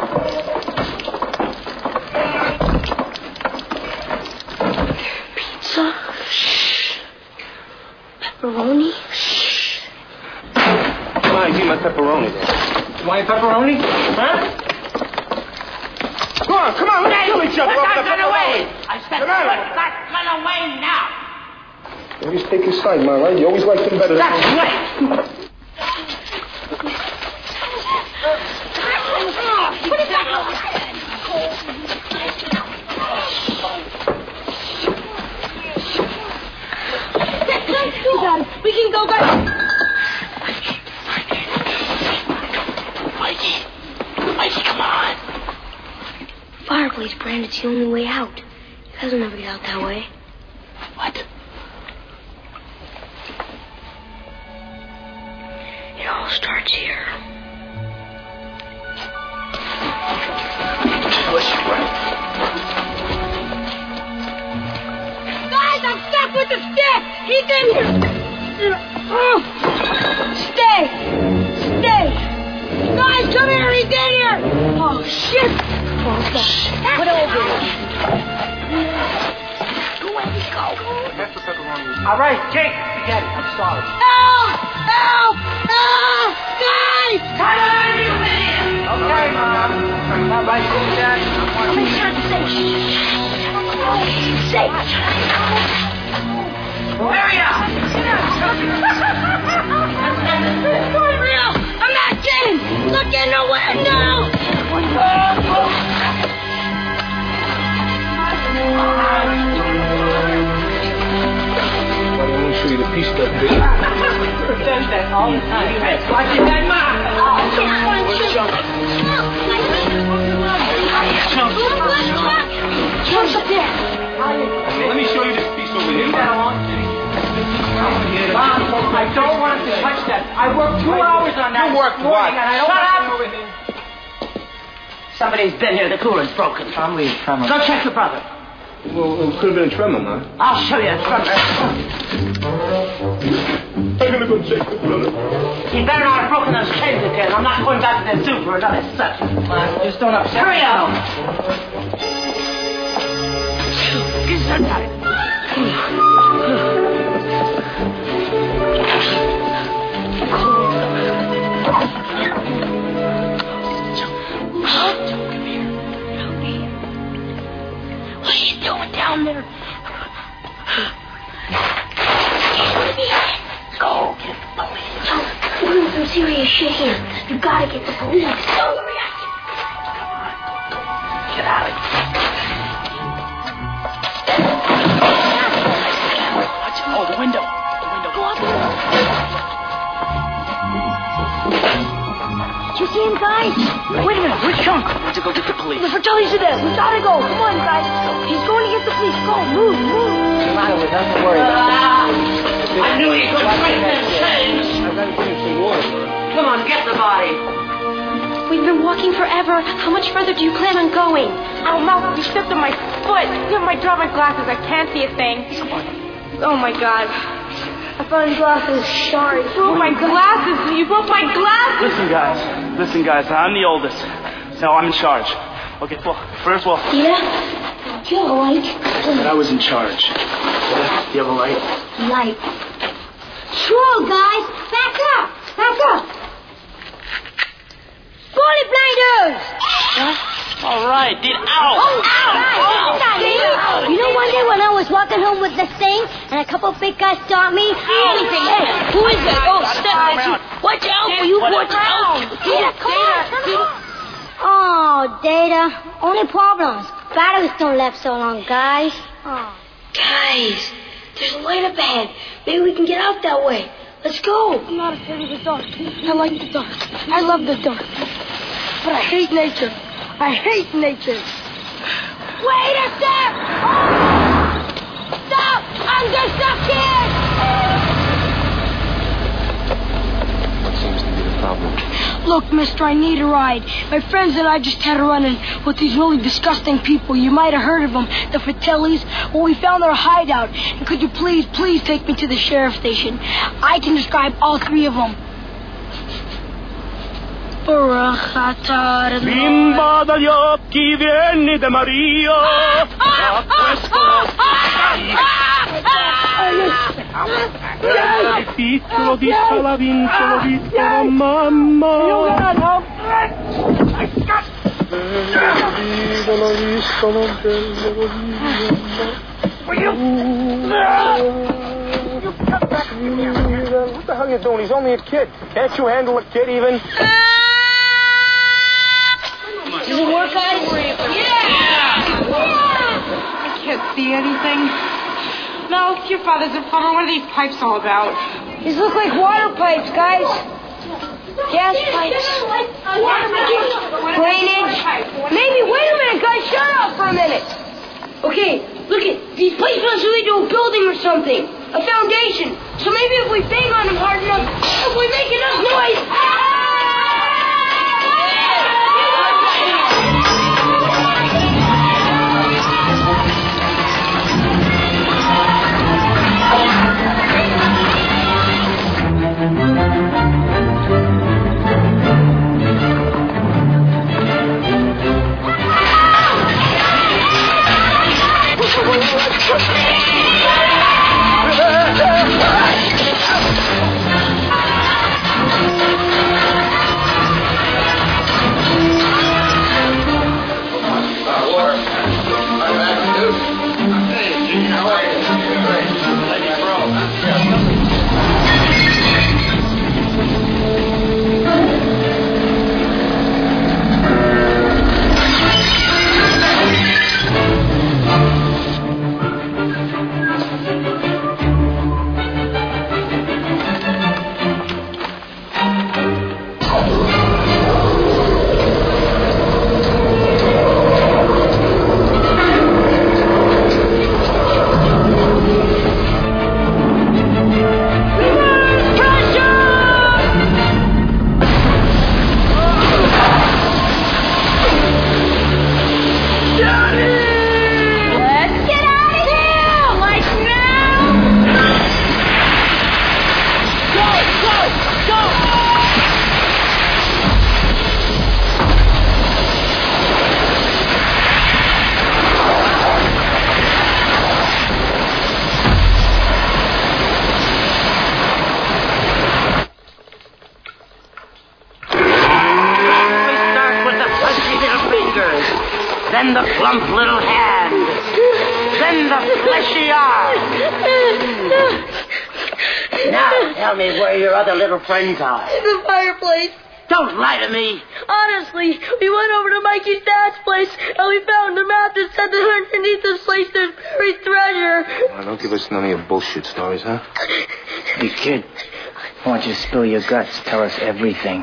Pizza. Shh. Pepperoni. Shh. Come on, give me my pepperoni there. Want your pepperoni? Huh? Come on, come on, let's kill each other. Put over that the gun pepperoni. away. I said, Come on. put that gun away now. You always take his side, man, right? You always like him better. That's right. We can go back. Mikey. Mikey, come on. Fireplace, Brand, it's the only way out. You guys will never get out that way. What? It all starts here. Push, right? Guys, I'm stuck with the stick! He's in here! Oh. Stay! Stay! Guys, come here! He's in here! Oh, shit! Oh, God. Put over Go away, let's go. That's the pepperoni. All right, Jake, forget it. I'm sorry. Help! Help! Help! Guys! Come on, you idiot. Okay, Mom. All right, cool, Dad. Make sure it's safe. Safe. Hurry up. It's not real! I'm not kidding! Look in the window! Why don't we show you the piece of that bitch? Pretend that all the time. Watch your head, Mom. Jump up there! Let me show you this piece over here. Mom, I don't want to touch that. I worked two hours on that. You worked morning, what? And I don't Shut want up. them over here. Somebody's been here. The cooler's broken. I'm leaving. Come on. Go check your brother. Well, it could have been a tremor, Ma. I'll show you a tremor. I'm gonna go check the brother. You better not have broken those chains again. I'm not going back to the zoo for another set. Come on, just don't upset Hurry up! Get some time. What are you doing down there? Go get the police. We're doing some serious shit here. You gotta get the police. Go, hurry up. Get out of here. Watch it. Oh, the window. The window. Go up. Did you see him, guys? Wait a minute. Where's Chunk? We have to go get the police. The Fratellis are there. We gotta go. Come on, guys. He's going to get the police. Go, move, move. Come on, we don't have to worry about it. I knew you could break them chains. I've got to put in some water. Come on, get the body. We've been walking forever. How much further do you plan on going? I don't know. You stepped on my foot. You have my dropped my glasses. I can't see a thing. Oh, my God. I found glasses. Sorry. Oh, my glasses. You broke my glasses. Listen, guys. Listen, guys. I'm the oldest. So I'm in charge. Okay, well, first of all... Yeah? Do you have a light? But I was in charge. Do you have a light? Light. Sure, guys. Back up. Back up. Body blinders. All right, dude. Ow! Oh, ow! Ow! You know one day when I was walking home with this thing and a couple big guys stopped me? Everything. Hey, who is it? Oh, step. Watch out for you. Watch out. Data, come on. Oh, Data. Only problems. Batteries don't last so long, guys. Oh. Guys, there's a light up ahead. Maybe we can get out that way. Let's go. I'm not afraid of the dark. I like the dark. I love the dark. But I hate nature. I hate nature. Wait a sec! Oh! Stop! I'm just stuck here! What seems to be the problem? Look, mister, I need a ride. My friends and I just had a run-in with these really disgusting people. You might have heard of them, the Fratellis. Well, we found their hideout. And could you please, please take me to the sheriff's station? I can describe all three of them. Bimba dagli occhi vieni da Maria, a questo il piccolo di la vincolo vincolo mamma. Vivono vistono bello What the hell are you doing? He's only a kid. Can't you handle a kid even? Does it work, guys? Yeah! I can't see anything. No, your father's a plumber. What are these pipes all about? These look like water pipes, guys. Gas pipes. Drainage. Maybe, wait a minute, guys. Shut up for a minute. Okay, look at these pipes must lead to a building or something. A foundation. So maybe if we bang on them hard enough, if we make enough noise... plump little hand. Then the fleshy arm. Now tell me where your other little friends are. In the fireplace. Don't lie to me. Honestly, we went over to Mikey's dad's place and we found the map that said that underneath this place there's buried treasure. Well, don't give us none of your bullshit stories, huh? Hey, kid. I want you to spill your guts. Tell us everything.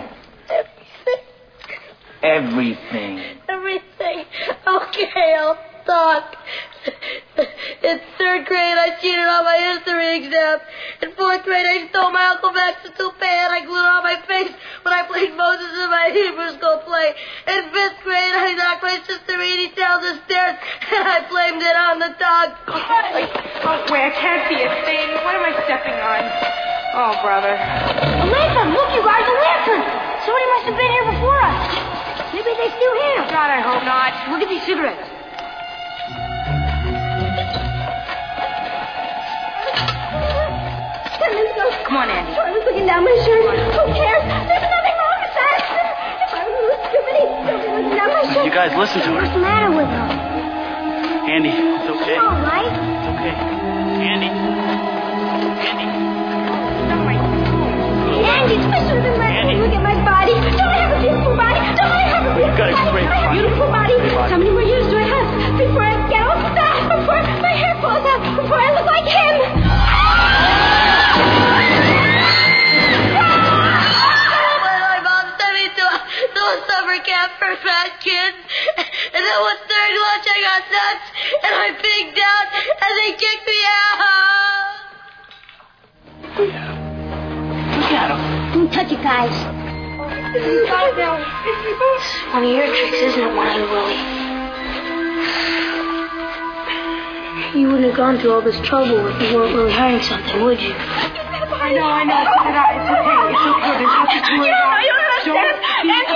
Everything. Everything. Okay, I'll talk. In third grade, I cheated on my history exam. In fourth grade, I stole my Uncle Max's toupee and I glued it on my face when I played Moses in my Hebrew school play. In fifth grade, I knocked my sister Edie down the stairs and I blamed it on the dog. Oh, wait, I can't see a thing. What am I stepping on? Oh, brother. A lantern! Look, you guys, a lantern! Somebody must have been here before us. Maybe they're still here. God, I hope not. Look at these cigarettes. Come on, Andy. I was looking down my shirt. Who cares? There's nothing wrong with that. If I was somebody, somebody looking down my shirt. You guys, listen to her. What's the matter with her? Andy, it's okay. All right. It's okay. Andy. Andy. Hey, Andy, I should have been letting you look at my body. Don't I have a beautiful body? Don't I have a beautiful got a body? great I have a beautiful body. Tell me what use do I have before I get all fat, before my hair falls out, before I look like him? Summer camp for fat kids, and then one third lunch I got nuts, and I pigged out, and they kicked me out. Look at him. Don't touch it, guys. It's one of your tricks, isn't it, Wayne Willie? You wouldn't have gone through all this trouble if you weren't really hiding something, would you? I know, I know. It's okay. It's okay. There's nothing to worry about. You don't understand. And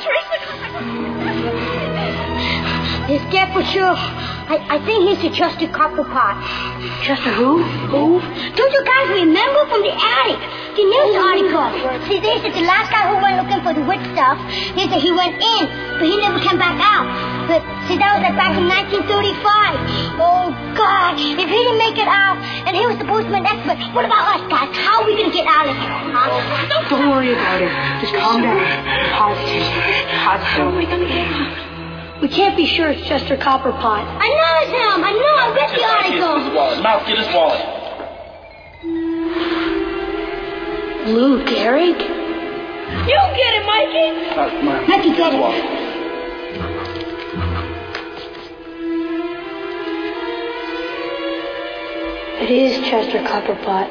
He's scared for sure. I, I think he's the Chester Copperpot. Chester who? Who? Don't you guys remember from the attic? The news article. See, they said the last guy who went looking for the witch stuff, they said he went in, but he never came back out. But, see, that was like back in nineteen thirty-five. Oh, God. If he didn't make it out, and he was the postman expert, what about us, guys? How are we going to get out of here? Huh? Don't worry about it. Just calm down. Positive. Positive. We can't be sure it's Chester Copperpot. I know it's him. I know. I read the article. Wallet. Mouth, get his wallet. Lou Gehrig? You get it, Mikey! Uh, Mikey, get it. It is Chester Copperpot.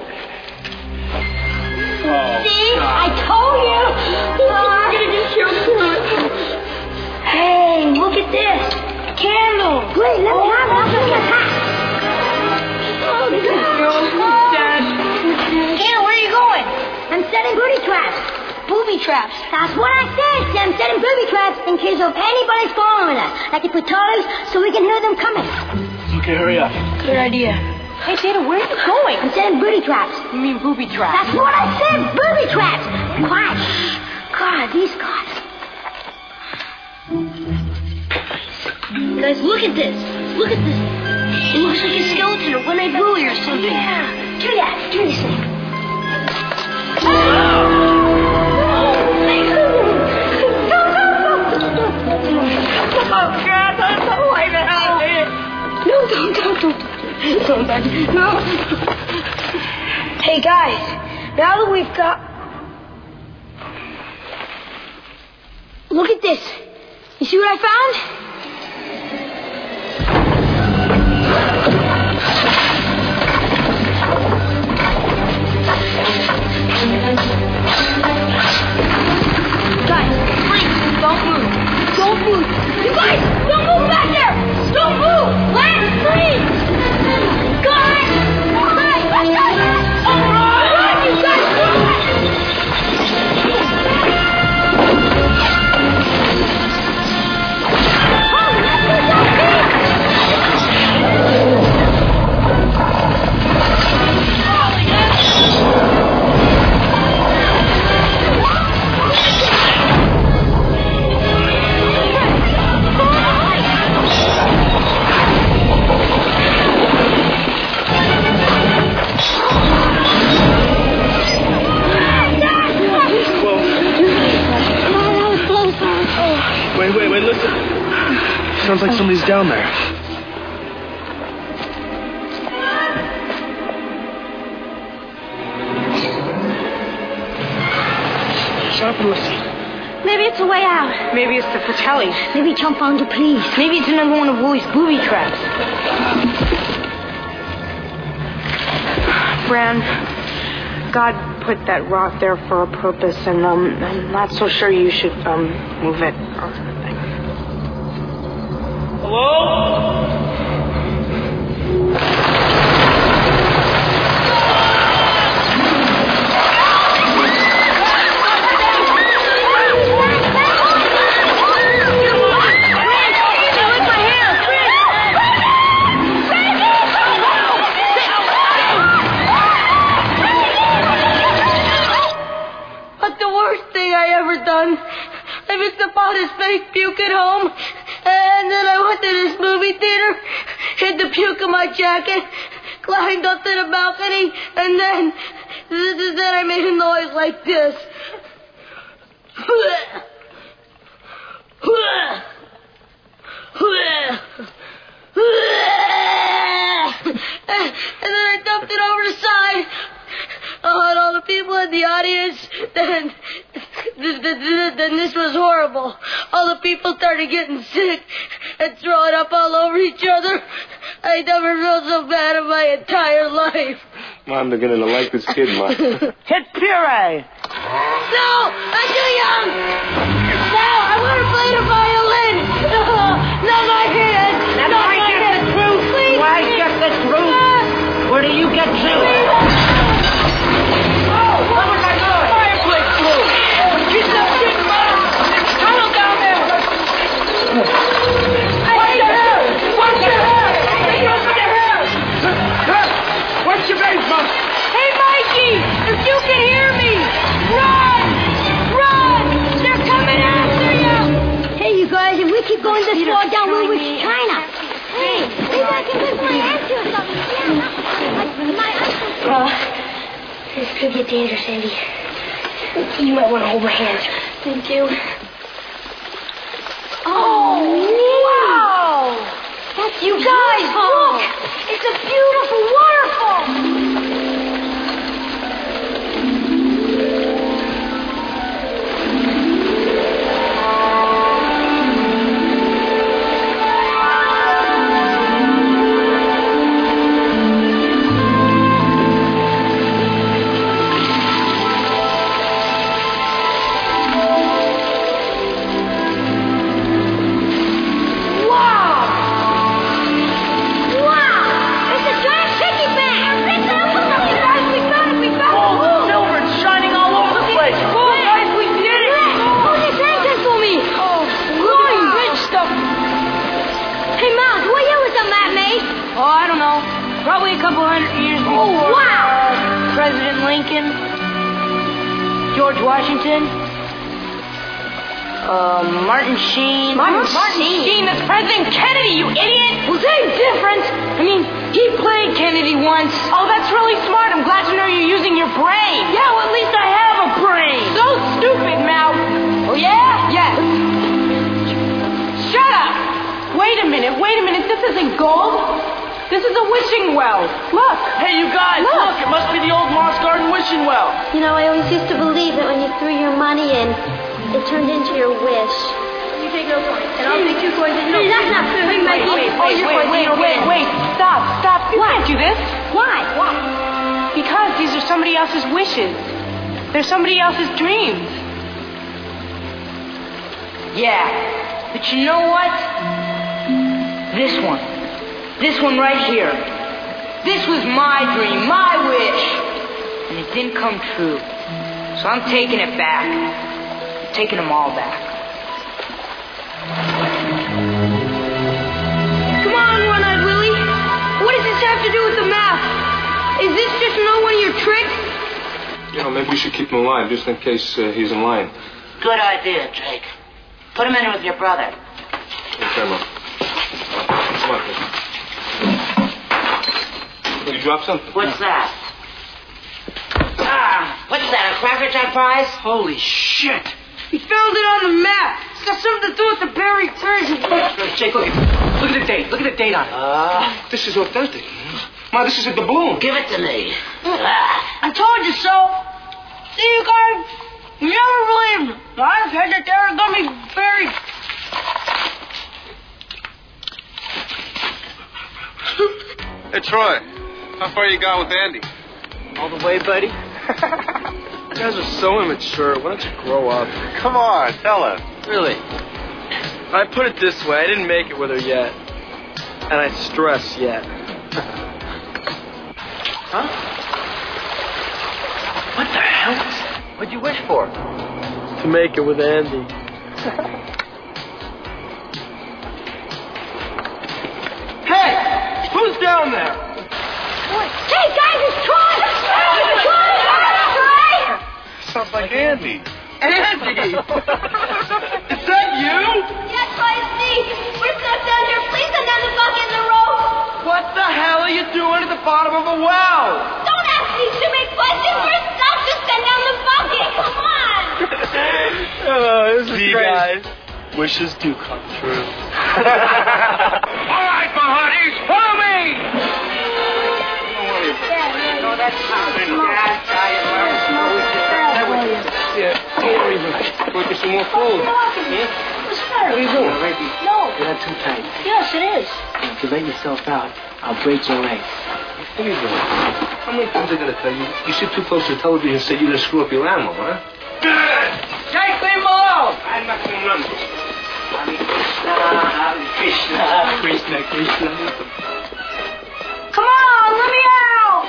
Oh, See? God. I told you. I'm gonna get killed. Hey, look at this. Candle. Wait, let me have it. I'll give you a hat. Oh, God. Dad. Kayla, where are you going? I'm setting booby traps. Booby traps. That's what I said. I'm setting booby traps in case of anybody's following us. Like if we told us so we can hear them coming. Okay, hurry up. Good idea. Hey, Dada, where are you going? I'm setting booby traps. You mean booby traps? That's what I said. Booby traps. Quiet. Shh. God, these guys. Guys, look at this. Look at this. It looks like a skeleton of one-eyed Willie or something. Yeah. Do that. Do this thing. Oh, God, that's the way to have it. No, don't, don't, don't. Don't touch it. No. Hey, guys. Now that we've got... Look at this. You see what I found? Guys, please, don't move. Don't move. You guys, don't move back there. Don't move. Let's freeze. Guys, guys, guys, guys. All right, you guys, Sounds like somebody's down there. Shut up and listen. Maybe it's a way out. Maybe it's the Fratellis. Maybe Chum found the police. Maybe it's another one of Wooly's booby traps. Bran, God put that rock there for a purpose, and um, I'm not so sure you should um move it. Hello? I missed the his fake puke at home, and then I went to this movie theater, hid the puke in my jacket, climbed up to the balcony, and then, then I made a noise like this. And then I dumped it over the side. Oh, and all the people in the audience, then, then this was horrible. All the people started getting sick and throwing up all over each other. I never felt so bad in my entire life. I'm beginning to like this kid, Ma. Hit puree. No, I'm too young. No, I want to play the violin. No, not my hand. That's not why my get hand. the truth. Please. Why get the truth? Where do you get truth? Oh, what was I doing? Fireplace glue. Get that shit, Mom. There's tunnel down there. Watch your hair. Watch your hair. Watch your hair. What's your name, Mom? Hey, Mikey, if you can hear me, run! Run! They're coming after you! Hey, you guys, if we keep going this far down, we'll reach China. Hey, maybe I can lift my auntie or something. Yeah, like my uncle. Uh, this could get dangerous, Andy. You might want to hold my hand. Thank you. Oh, wow! That's You guys, look! It's a beautiful waterfall! Oh, I don't know. Probably a couple hundred years before. Oh, wow! Uh, President Lincoln, George Washington, uh, Martin Sheen. Martin Martin Sheen? Sheen, that's President Kennedy, you idiot! Well, same difference. I mean, he played Kennedy once. Oh, that's really smart. I'm glad to know you're using your brain. Yeah, well, at least I have a brain. So stupid, Mouth. Oh, yeah? Yes. Shut up. Wait a minute, wait a minute. This isn't gold. This is a wishing well. Look. Hey, you guys, Look. look. It must be the old Moss Garden wishing well. You know, I always used to believe that when you threw your money in, it turned into your wish. You take no coins, and I'll take two coins. And no, Hey, that's not fair. Wait, wait, wait, Oh, wait, your wait, coins, wait, you don't wait, get it. wait. Stop, stop. You What? can't do this. Why? Why? Because these are somebody else's wishes. They're somebody else's dreams. Yeah. But you know what? This one. This one right here. This was my dream, my wish. And it didn't come true. So I'm taking it back. I'm taking them all back. Come on, One-Eyed Willie. What does this have to do with the map? Is this just another one of your tricks? You know, maybe we should keep him alive just in case uh, he's in line. Good idea, Jake. Put him in with your brother. Okay, Mom. Come on, kid. Did you drop something? What's that? Ah, what's that, a Cracker Jack prize? Holy shit. He found it on the map. It's got something to do with the buried treasure. Jake, look at look at the date. Look at the date on it. Ah, this is authentic. Ma, this is a doubloon. Give it to me. I told you so. See, you guys, you never believed me. I said that they were going to be buried. Hey, Troy, how far you got with Andy? All the way, buddy? You guys are so immature. Why don't you grow up? Come on, tell us. Really? I put it this way. I didn't make it with her yet. And I stress yet. Huh? What the hell is that? What'd you wish for? To make it with Andy. Hey! Who's down there? Hey, guys, it's Troy! Troy! Troy! Sounds like Andy. Andy! Is that you? Yes, Troy, it's me. We're stuck down here. Please send down the bucket in the road. What the hell are you doing at the bottom of a well? Don't ask me stupid questions. We're stuck. Just send down the bucket. Come on. Oh, this is See, great. guys? Wishes do come true. All right, my hearties, follow me! No, that's not. Yeah. Go get some more food. Yeah? What's the matter? What are you doing? No. You're not too tight. Yes, it is. If you let yourself out, I'll break your legs. What are you doing? How many times I gotta tell you? You sit too close to the television and say you're gonna screw up your animal, huh? Jake, leave him alone! I'm not gonna run. Krishna, Krishna, Krishna. Come on, let me out.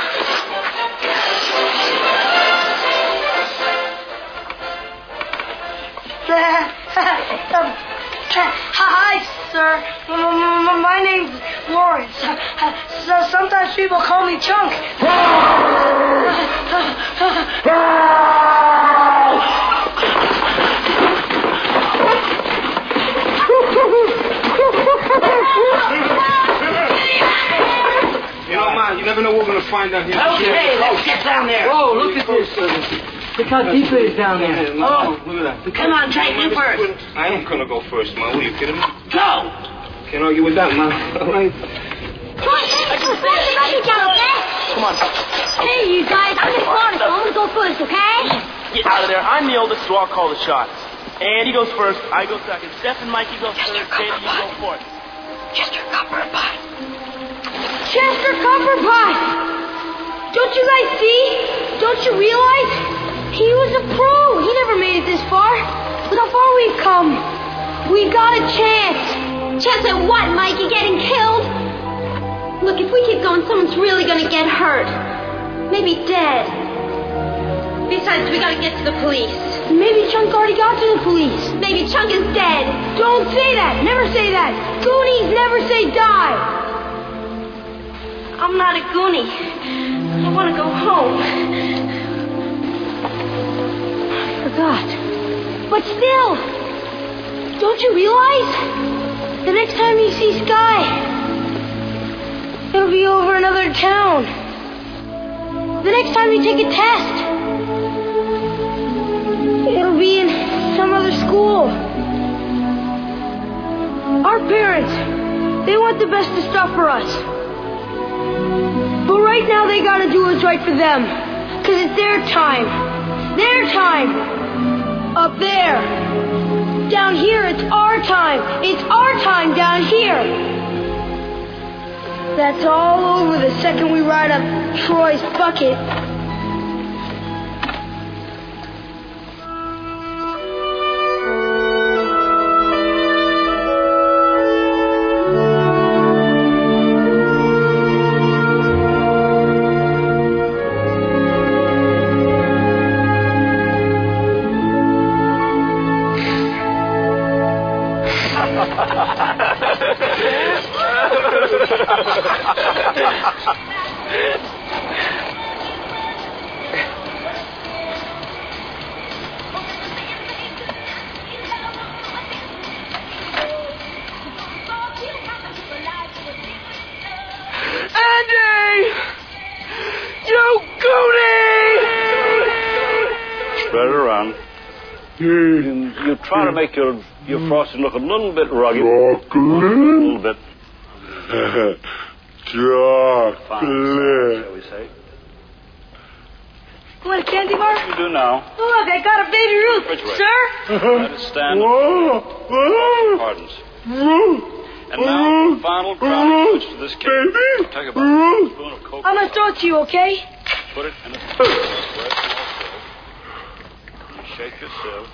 um, hi, sir. My name's Lawrence. So sometimes people call me Chunk. You know, man, you never know what we're gonna find down here. Okay, let's get down there. Whoa, look at this. Look how deep it is down there. Oh, look at that. Come on, Jake, you first. I am gonna go first, man. What are you kidding me? Go! Can't argue with that, man. All right. Come on. Hey, you guys, I'm the smallest, so I'm gonna go first, okay? Get out of there. I'm the oldest, so I'll call the shots. Andy goes first, I go second. Steph and Mikey go third, Katie, you go fourth. Chester Copperpot. Chester Copperpot! Don't you guys see? Don't you realize? He was a pro. He never made it this far. Look how far we've come. We got a chance. Chance at what, Mikey? Getting killed? Look, if we keep going, someone's really gonna get hurt. Maybe dead. Besides, we gotta get to the police. Maybe Chunk already got to the police. Maybe Chunk is dead. Don't say that. Never say that. Goonies never say die. I'm not a Goonie. I want to go home. I forgot. But still, don't you realize? The next time you see Sky, it'll be over another town. The next time you take a test, it'll be in some other school. Our parents, they want the best of stuff for us. But right now they gotta do what's right for them. Cause it's their time. Their time. Up there. Down here, it's our time. It's our time down here. That's all over the second we ride up Troy's bucket. You, you try to make your your frosting look a little bit rugged. Chocolate. A little bit. Chocolate. Shall we say? You want a candy bar? You do now. Look, I got a Baby Ruth. Sir? Let it stand. Pardons. And now, the final crowning touch to this cake. Take about a spoon of cocoa. I'm going to throw it to you, okay? Put it in a spoon. Shake your sieve.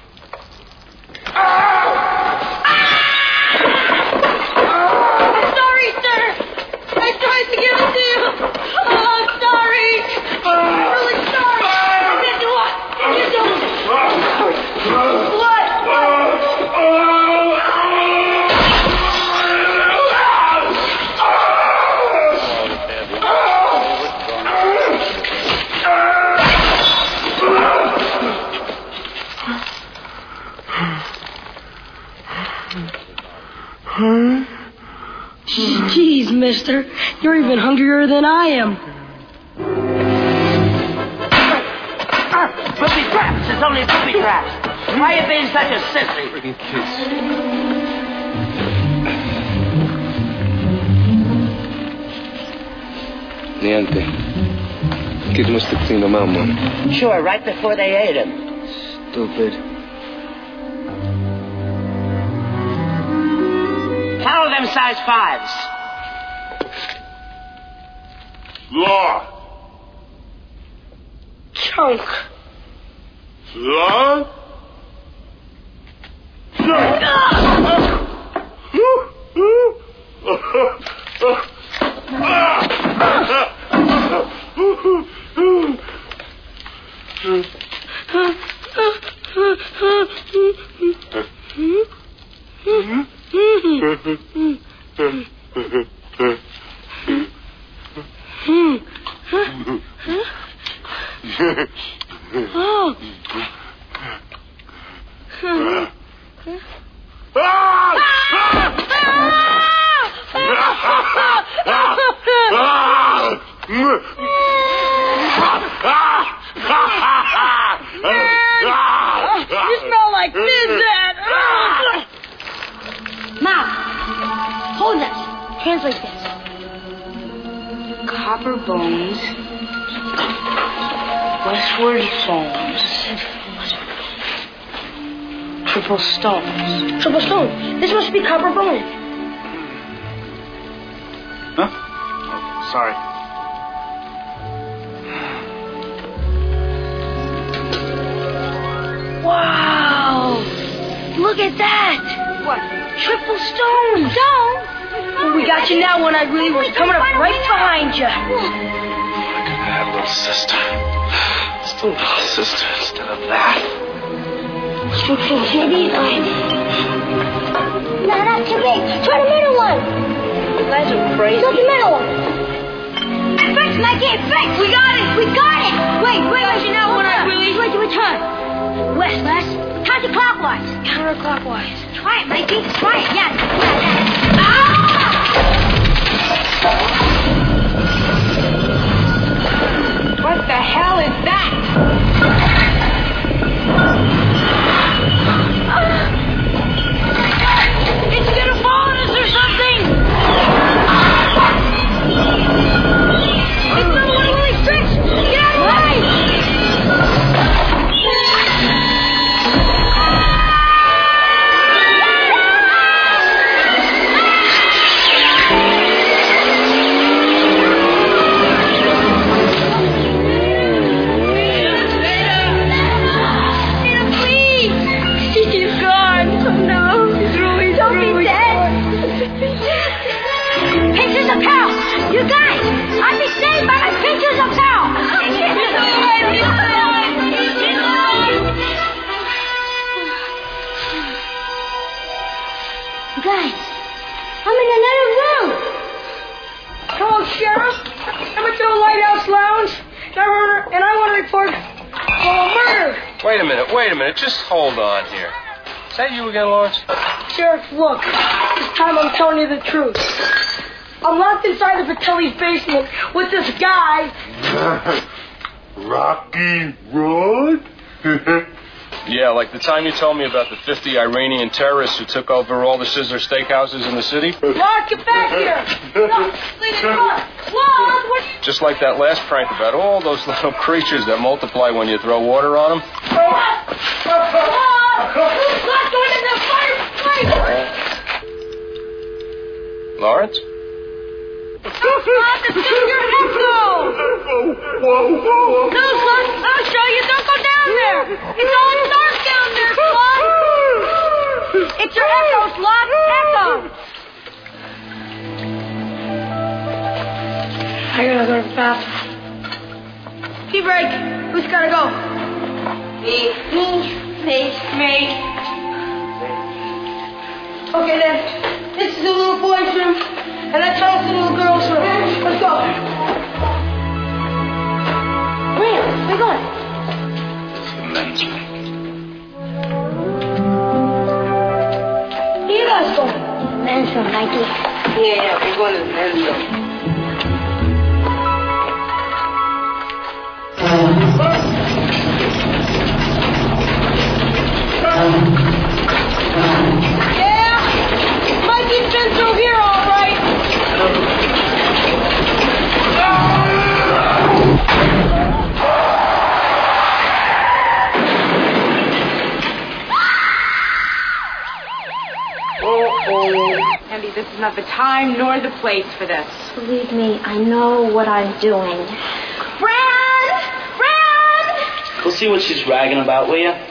I'm sorry, sir. I tried to give it to you. Oh, I'm sorry. I'm really sorry. I didn't do what? Did you do what? Jeez, mister. You're even hungrier than I am. Booby traps. It's only booby traps. Why are you being such a sissy? Freaking kids. Niente. Kids must have cleaned them out, Mom. Sure, right before they ate him. Stupid. Follow them size fives. Law. Chunk. Law. You smell like Fizz-Ed. Mom, hold this. Translate this. Copper bones. Westward foams. Triple stones. Triple stone. This must be copper bone. Huh? Oh, sorry. Wow! Look at that! What? Triple stone! Stone? Oh, We got you now when I really was coming up right behind you. I could have a little sister. Just a little sister instead of that. Switch from T V line. No, not too big. Try the middle one. You guys are crazy. Try the middle one. Fix, Mikey, fix. We got it. We got it. Wait, wait, Got wait. you now when I really... Wait, wait, turn. West, west. Counterclockwise. Counterclockwise. Try it, Mikey. Try it. Yes. Yes. Ah! What the hell is that? It's gonna fall on us or something! It's not one of Willie's tricks! Get out of the way! Guys, I'm in another room. Come on, Sheriff. I'm at the Lighthouse Lounge, and I want to, and I want to report a murder. Wait a minute, wait a minute. Just hold on here. Is that you again, Lawrence? Sheriff, look. This time I'm telling you the truth. I'm locked inside the Vitelli's basement with this guy. Rocky Road? Yeah, like the time you told me about the fifty Iranian terrorists who took over all the Sizzler steakhouses in the city. Mark, get back here! Look, leave it, Mark! Lord, what? Just like that last prank about all those little creatures that multiply when you throw water on them. Lord! Lord, go into the fireplace! Lawrence? Stop, it's just your echo! No, son, I'll show you. Don't go down there. It's all dark down there, son. It's your echo, Slot. Echo. I gotta go to the bathroom. Tea break. Who's gotta go? Me. Me. Me. Me. Okay, then. This is the little boy's room. And that's all the little girl's room. Let's go. Where? Where are you going? It's the men's room. Where you guys going? Men's room, Mikey. Yeah, yeah, we're going to the men's room. Yeah? Mikey's been through here all right. Andy, this is not the time nor the place for this. Believe me, I know what I'm doing. Fran! Fran! Go see what she's bragging about, will you?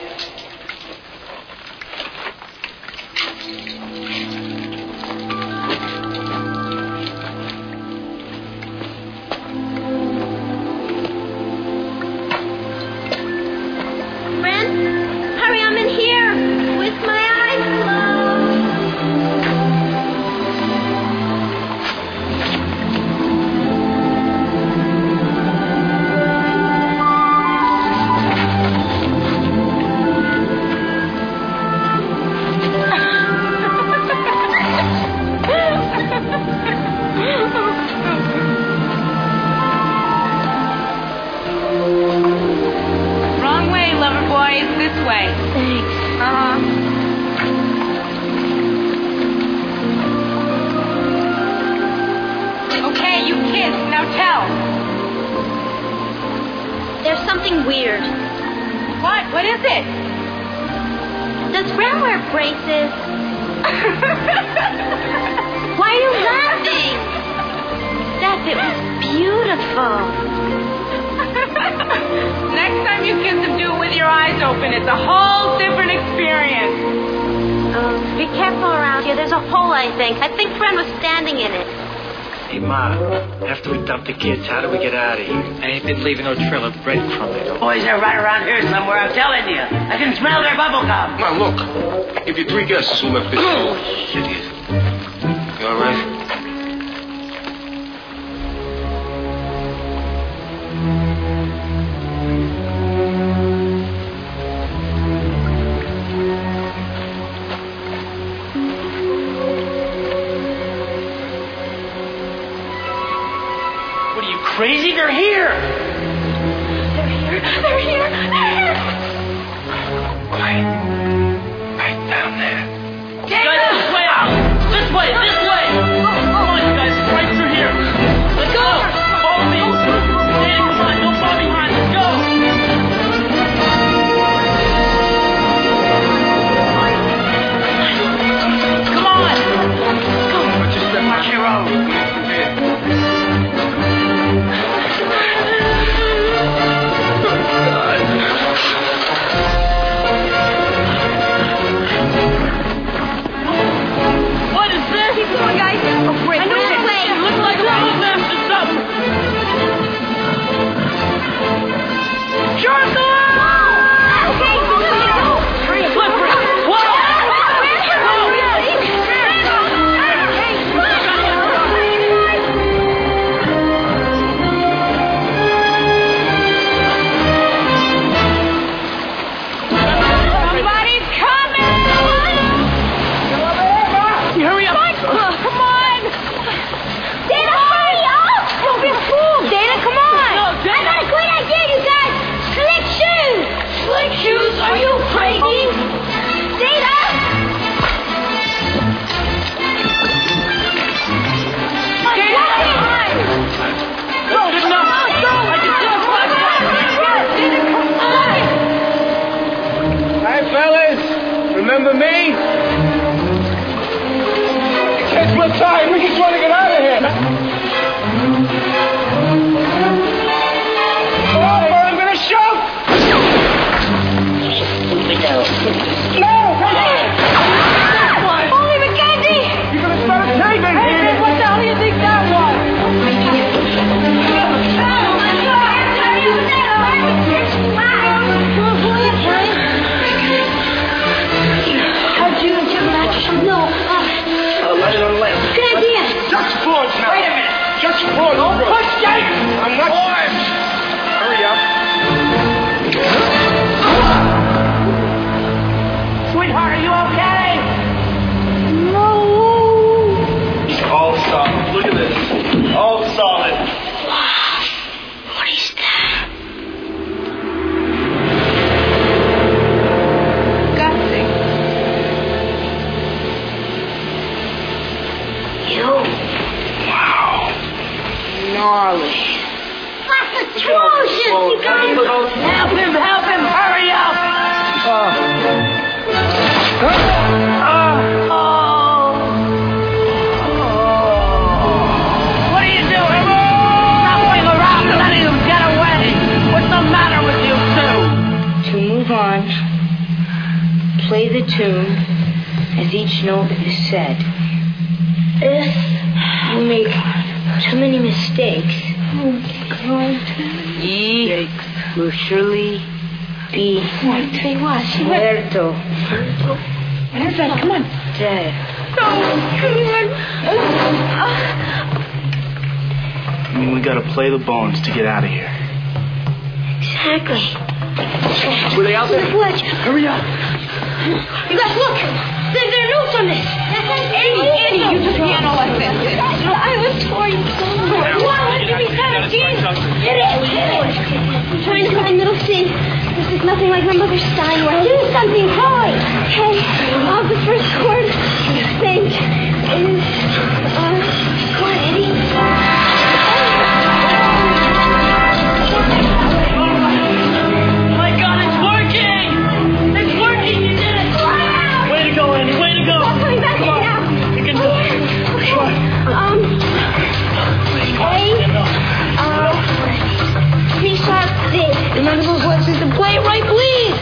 Fran, hurry, I'm in here with my eyes closed. Wrong way, lover boys. This way. Thanks. Uh-huh. Okay, you kids, now tell. There's something weird. What? What is it? Does Fran wear braces? Why are you laughing? Steph, it was beautiful. Next time you kiss him, do it with your eyes open. It's a whole different experience. Oh, be careful around here. There's a hole, I think. I think Fran was standing in it. Hey, Ma, after we dump the kids, how do we get out of here? I ain't been leaving no trail of breadcrumbing. Boys are right around here somewhere, I'm telling you. I can smell their bubble gum. Now, look. Give you three guesses who left this hole. Idiot. You all right? What are you, crazy? They're here. They're here. They're here. They're here. Right. Right down there. Guys, this way out. This way, this way. Come on, you guys, right through here. Let's go. Follow me. Dan, come on, don't fall behind. Let's go. Come on. Go. Just watch your road. What is this? That's atrocious! You guys... Help him! Help him! Hurry up! What are you doing? Stopping around and letting him get away! What's the matter with you two? To move on, play the tune as each note is said. If you make too many mistakes, ye will surely be muerto. Where's that? Come on. Dead. I mean, we gotta play the bones to get out of here. Exactly. Were they out there? Watch. Hurry up. You guys, look. There, there are notes on this. Annie, Annie, you just piano lesson. I was touring somewhere. Wow, it's going to be seventeen. Hit it. Hit it. I'm trying to find middle C. This is nothing like my mother's Steinway. Do something, Holly. Okay. Uh, the first chord, I think, is, uh, chord Eddie. My God, it's working! It's working! You did it! Way to go, Andy! Way to go! I'm coming back in now. You can do it. Okay. Um, A, uh, B sharp C. Remember those lessons and play it right, please!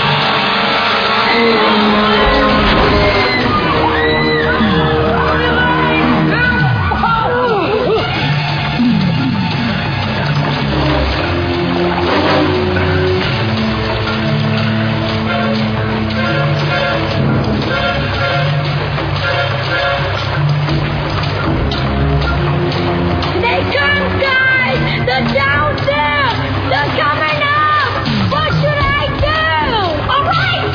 They come, guys! They're down there! They're coming up! What should I do? All right!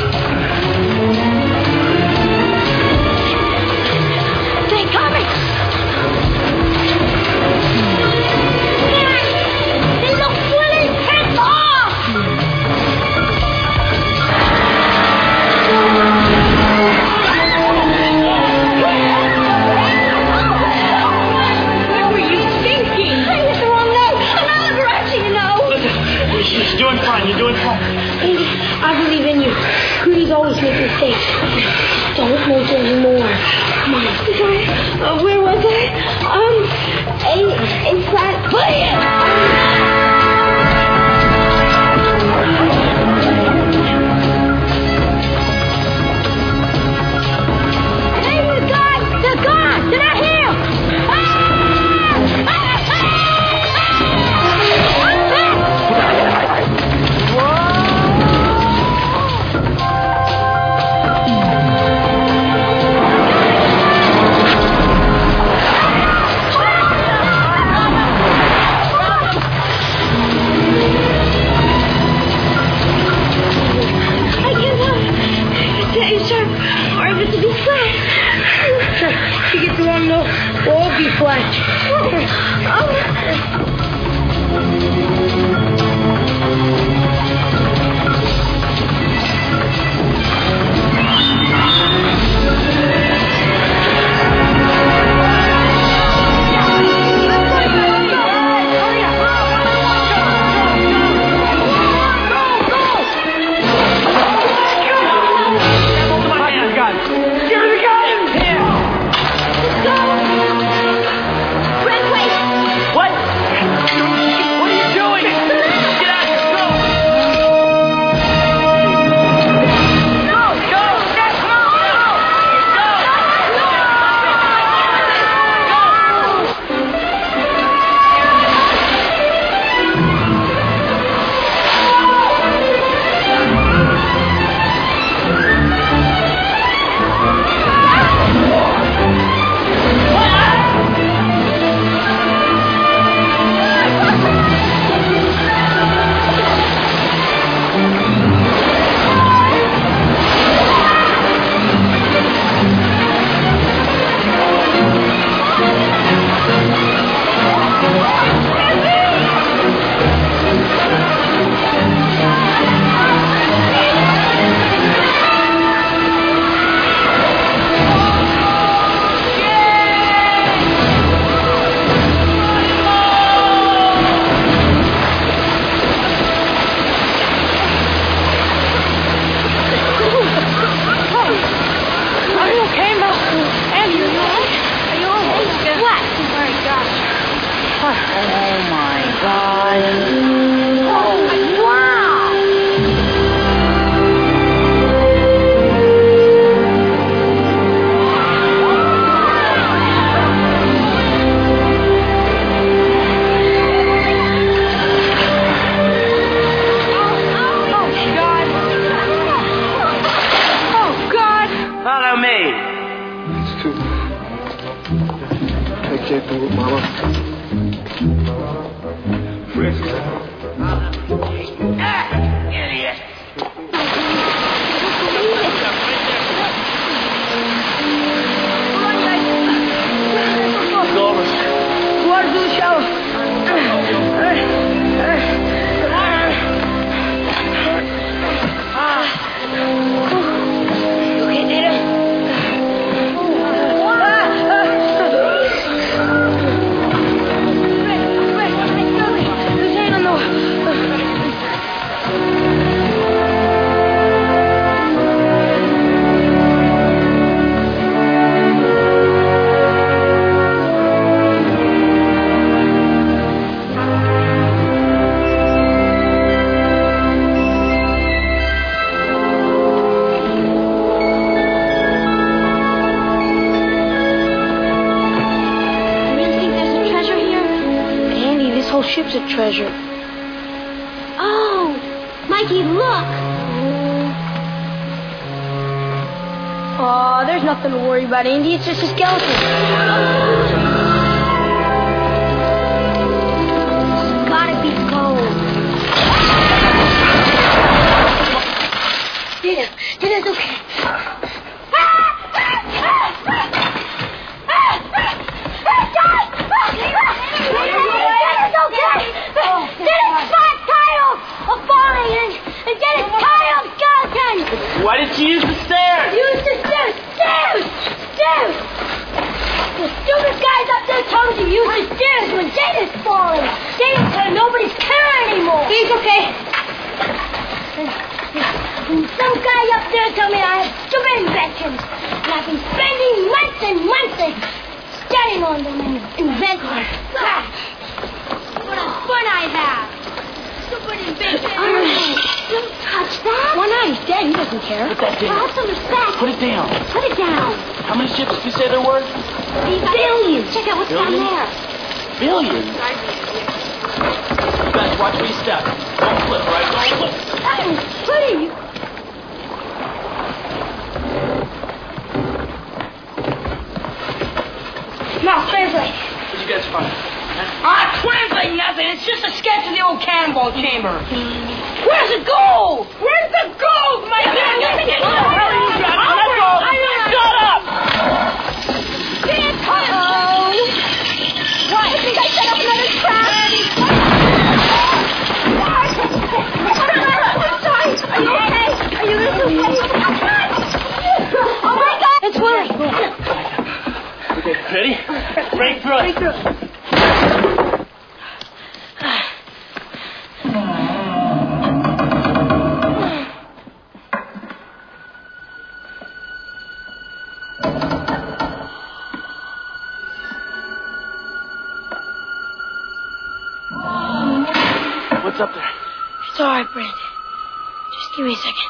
They're coming! Man, they look really pissed off! What were you thinking? I hit the wrong note. Another direction, you know. You're doing fine. You're doing fine. Andy, I believe in you. Cooties always make mistakes. Don't make any more. Come on. Sorry. Uh, where was I? Um, A, A flat. Play it! Hey, you guys! They're gone! They're not here! Ah! Ah! my God. Oh, wow. Follow me. It's too bad. I can't do it, Mama. Fred. Ah, idiot. Water to the shower. Okay, Data. There's hand on the... Ship's a treasure. Oh, Mikey, look. Aw, there's nothing to worry about, Andy. It's just a skeleton. It's gotta be gold. Data, Data's okay. Why did you use the stairs? Use the stairs! Stairs! Stairs! The stupid guy's up there told us to use the stairs when Data's falling. Data's said nobody's care anymore. He's okay. And some guy up there told me I have stupid inventions. And I've been spending months and months studying on them and inventing them. What a fun I have. Stupid inventions. Don't touch that. Why not? He's dead. He doesn't care. Put that down. Have some respect. Put it down. Put it down. How many ships did you say there were? Billions. Check out what's Billions? down there. Billions. You guys watch where you step. Don't flip, right? Don't flip. That was pretty. Now, translate. What'd you guys find? Ah, translate nothing. It's just a sketch of the old cannonball chamber. Where's the gold? Where's the gold, my man? You think it's What the hell are you driving? Let go! Shut up! Uh-oh. What? I think I set up another trap. I'm sorry. Are you okay? Are you really okay? Oh, my God. It's Willie. Okay, ready? Break through it. Break through it. What's up there? It's all right, Brent. Just give me a second.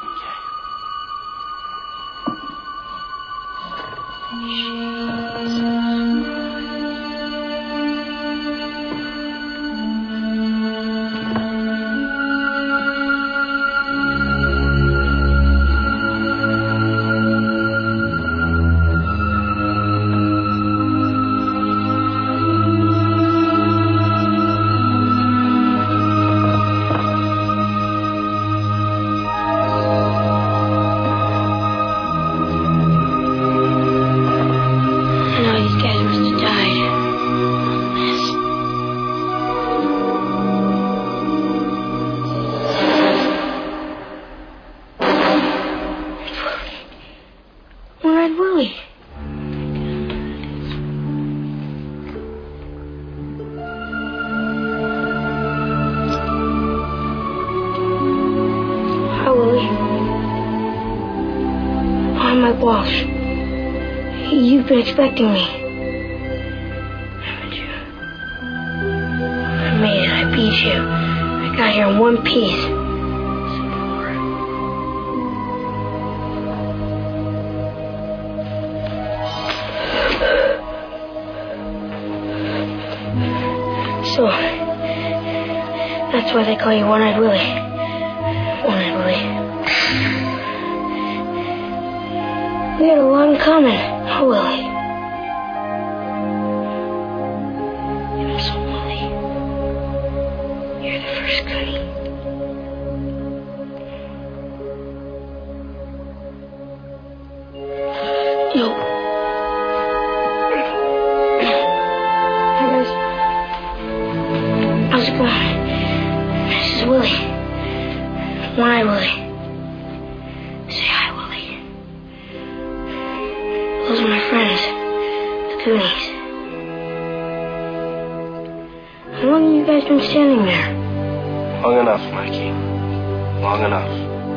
Walsh, you've been expecting me, haven't you? feed you. I got here in one piece. So, that's why they call you One-Eyed Willie. One-Eyed Willie. We had a lot in common, huh, Willie? Innocent Willie. You're the first goodie. Yo. Hi, guys. How's it going? This is Willie. One-Eyed Willie. Say hi, Willie. Those are my friends, the Goonies. How long have you guys been standing there? Long enough, Mikey. Long enough.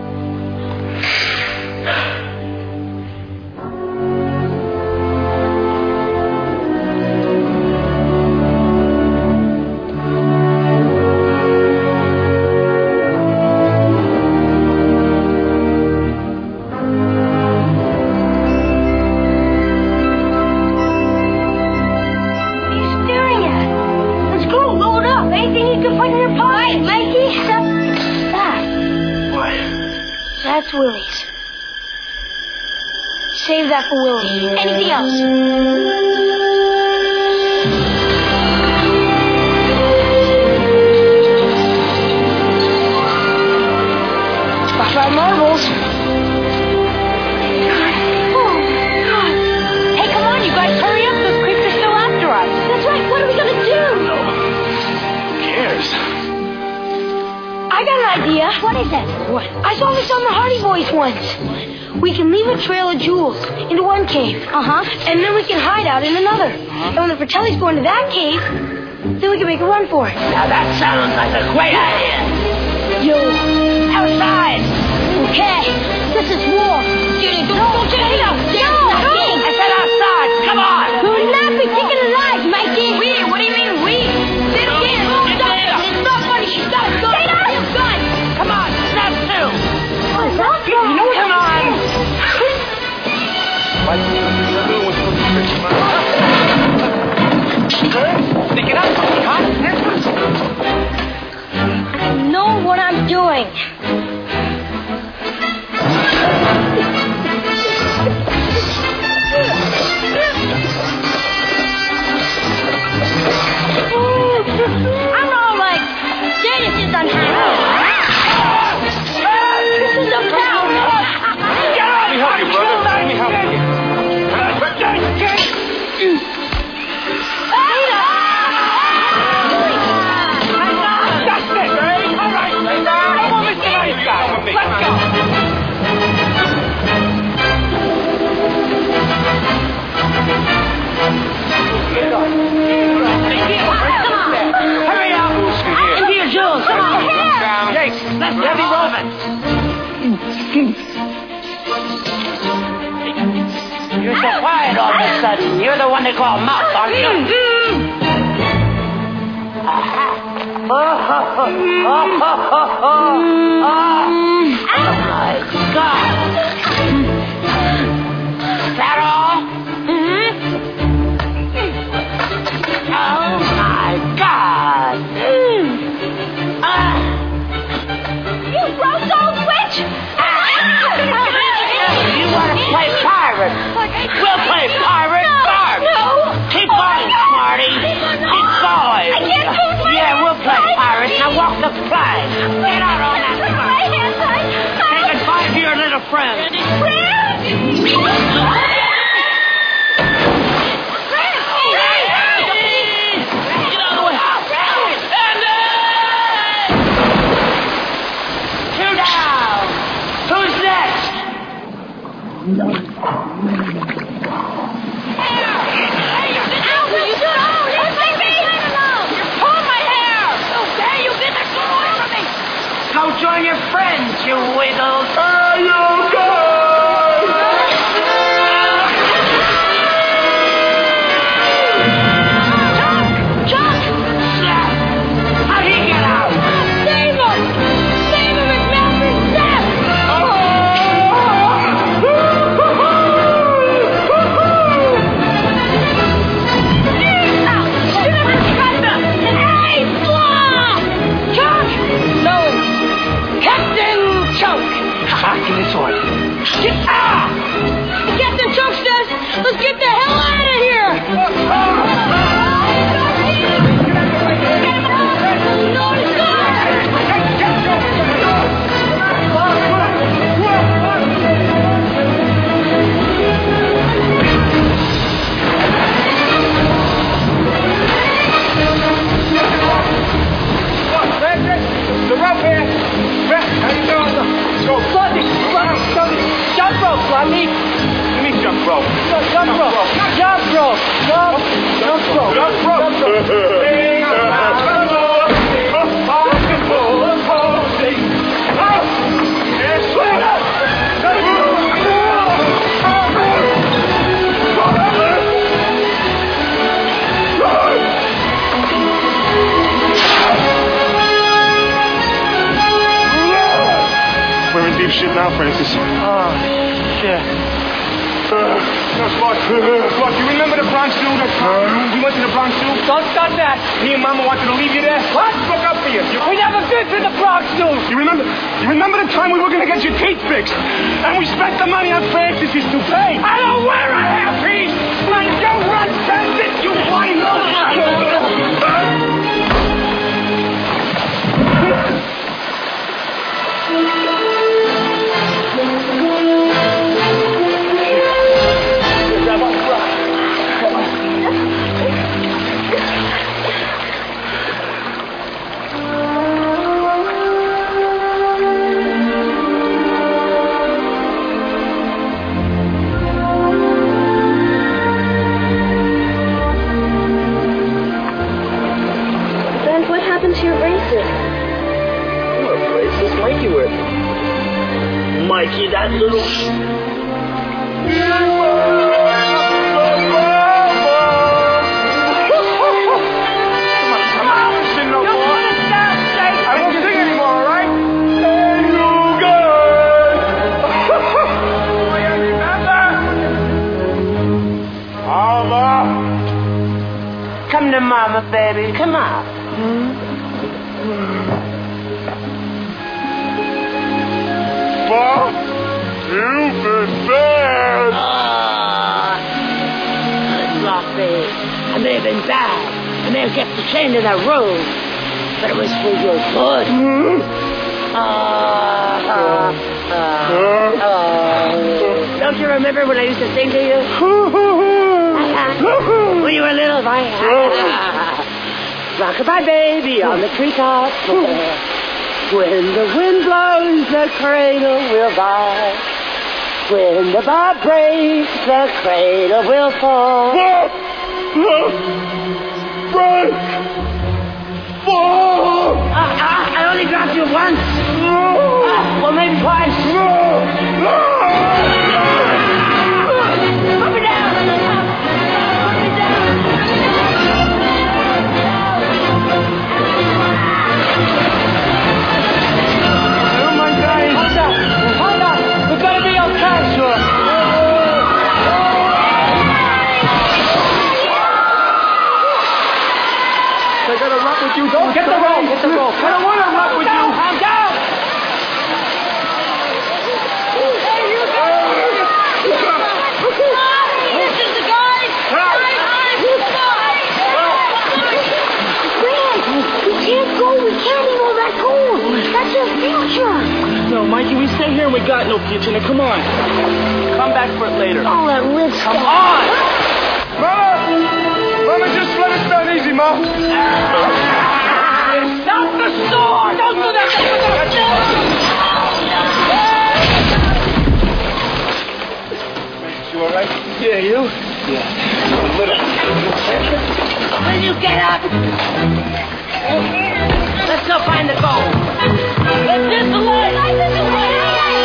That's Willie's. Save that for Willie. Anything else? About five marbles. Oh, God. Hey, come on, you guys, hurry up. Those creeps are still after us. That's right. What are we going to do? Who cares? I got an idea. What is it? What? I saw this on the Hardy Boys once. We can leave a trail of jewels into one cave. Uh-huh. And then we can hide out in another. Uh-huh. And when the Fratellis go into that cave, then we can make a run for it. Now that sounds like a great idea. Yo, outside. Okay. This is war. Dude, don't, don't check it out. No, no. I said outside. Come on. We're not be taken alive, Mikey. We? What do you mean we? They don't get it. It's not funny. She's got a gun. Gun! Come on, snap two! Oh, that's you know what's going on? Stick it up, huh? I know what I'm doing. I'm all like, Jadis is unhappy. This is a power. Let me help you, brother. Let me help you. That's it, right? All right, come on, Mister Nice Guy. Let's go. Hurry up! Into your jewels, come on! Jake, let's heavy moving! You're so quiet all of a sudden. You're the one they call Mouth, aren't you? Uh-huh. Oh, oh, oh, oh, oh, oh, oh. Oh, my God. Is that all? Mm-hmm. Oh, my God. Mm. Uh. You broke old witch! You want to play pirate? We'll play pirate guard. No. Keep going, Smarty. Keep going. I can't keep my Yeah, we'll play hands pirate. Now walk the flag. Get out on that My flag. hands are... Say goodbye to your little friend. Two down. Who's next? Go join your friends, you wiggles. Are you Chuck! Chuck! How'd he get shit now, Francis. Oh, shit. Uh, no, Spark, Spark, you remember the Bronx Zoo that time? We went to the Bronx Zoo? Don't start that. Me and Mama wanted to leave you there. What? Look up for you. you. We never been to the Bronx Zoo. You remember? You remember the time we were going to get your teeth fixed? And we spent the money on Francis's toupee. I don't wear a hairpiece. Run, go run, Francis, you white Mikey, that little... Come to Mama, baby. Come on. Bob, you've been bad. Ah, Sloppy. I may have been bad. I may have kept the chain to that road, but it was for your good. Ah, ah, ah, ah. Don't you remember when I used to sing to you? When you were little, my rock-a-bye baby on the treetop. When the wind blows, the cradle will rise. When the bob breaks, the cradle will fall. Break! Fall! Uh, uh, I only dropped you once. Uh, well, maybe twice. Put me down. Put me down. I gotta rock with you. Don't Get the rope. Get the rope. I don't want to rock with you. I'm down. Hey, you guys. This is the guy. Grant, we can't go. We can't eat all that gold. That's our future. No, Mikey, we stay here and we got no future. Now, come on. Come back for it later. All that rich Come stuff. on. Mama! Mama, just let us down easy, Mom. Stop the store! Don't do that! You all right? Yeah, you? Yeah. Will you get up? Let's go find the gold. Let's get the light. Let's get the light.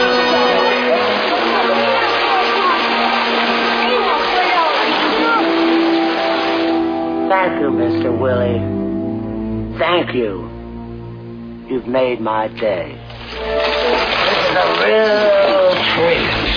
Thank you, Mister Willie. Thank you. You've made my day. This is a real treat.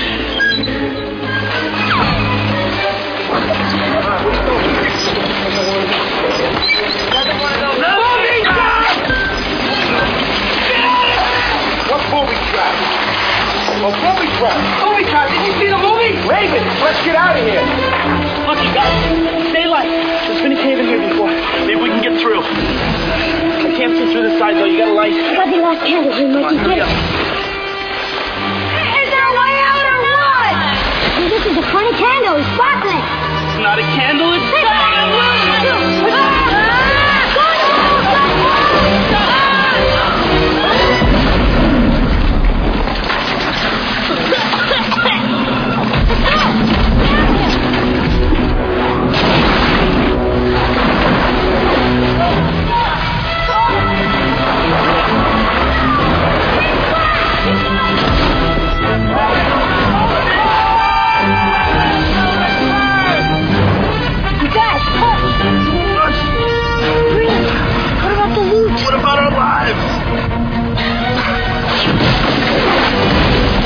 What booby trap? Oh, booby trap. Booby trap. Did you see the movie? Raven, let's get out of here. Look, you guys, stay light. There's been a cave in here before. Maybe we can get through. I can't see through the side, though. You got a light? I got the last candle here, Mikey. Get it. Is there a way out or what? Hey, this is a funny candle. It's sparkling. It's not a candle, it's Hey, What about our lives?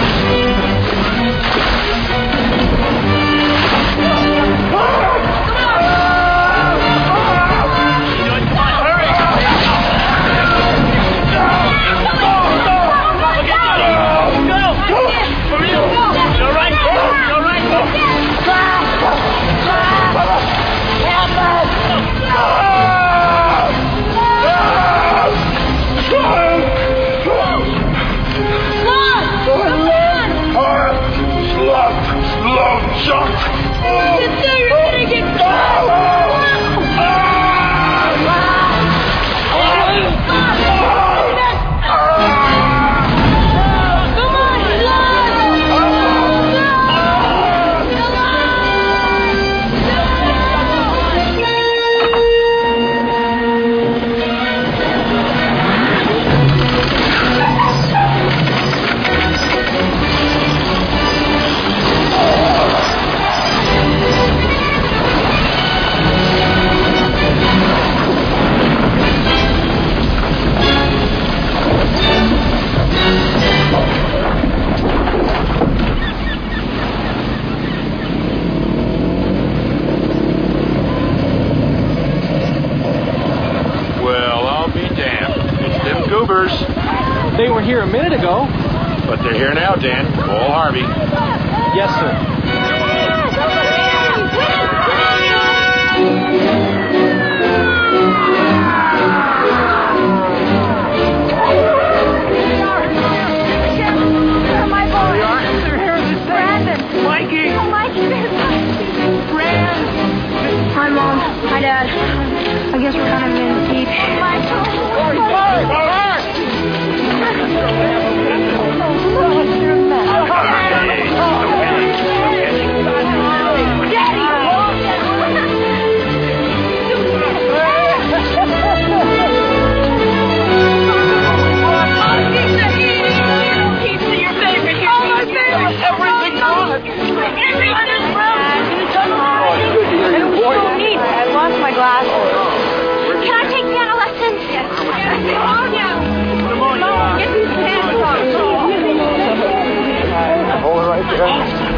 Ubers. They were here a minute ago. But they're here now, Dan. Call Harvey. Yes, sir. Mikey! Oh, Mikey, there's Mikey. Brand. Hi, Mom. Hi, Dad. I guess we're kind of in the deep. I lost my glasses. Can I take piano lessons? Yes. Oh, yeah. Mom, get these pants on. Hold it right there.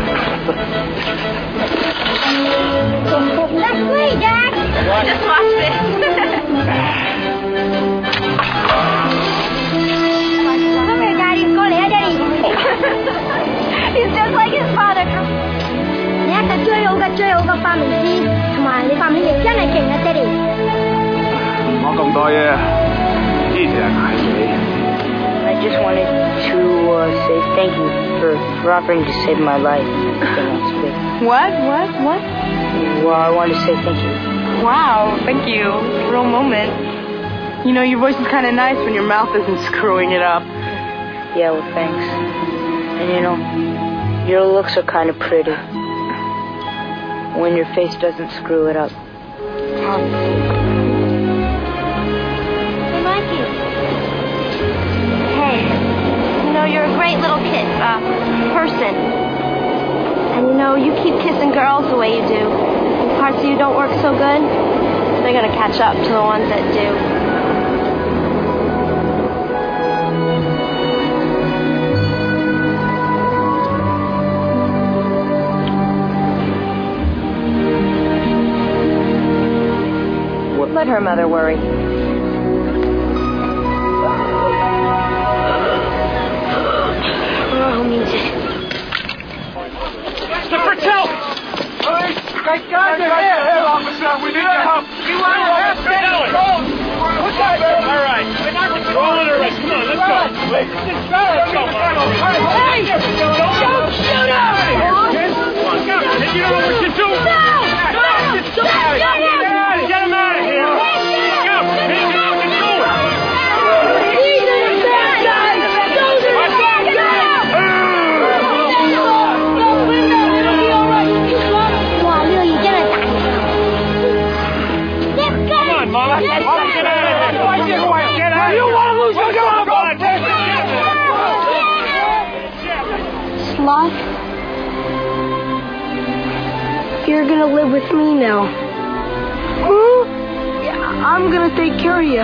Let's play, Dad. Just watch this. Come here, Daddy. Go there, Daddy. He's just like his father. Nè, ta chơi yoga, chơi yoga pha mình đi. Mà你pha mình亦真係勁啊，爹哋。 唔講咁多嘢，呢隻係你。 I just wanted to uh, say thank you for, for offering to save my life. What? What? What? Well, I wanted to say thank you. Wow, thank you. Real moment. You know, your voice is kind of nice when your mouth isn't screwing it up. Yeah, well, thanks. And you know, your looks are kind of pretty. When your face doesn't screw it up. Hey, Mikey. Hey, you know, you're a great little kid, uh, person. And you know, you keep kissing girls the way you do. The parts of you don't work so good, they're gonna catch up to the ones that do. Let her mother worry. Oh, music. The Patel! Guys, guys, are here! Here, officer, we need your help! You want to help? What's that? All right. Roll it arrest. Come on, let's go. Let's go. Hey! Don't shoot him! Come on, go. And you know what you do? No! No! Don't shoot him! Get him out of here! Go! Take him out and do it! He's in the bad guys! Those are the bad guys! It'll be all right. Wow, Leo, you're gonna die. Let's go! Come on, Mama. Get out of here! Get out of here! You want to lose your job? Go on, take it! Sloth, you're gonna live with me now. Huh? Yeah, I'm gonna take care of you.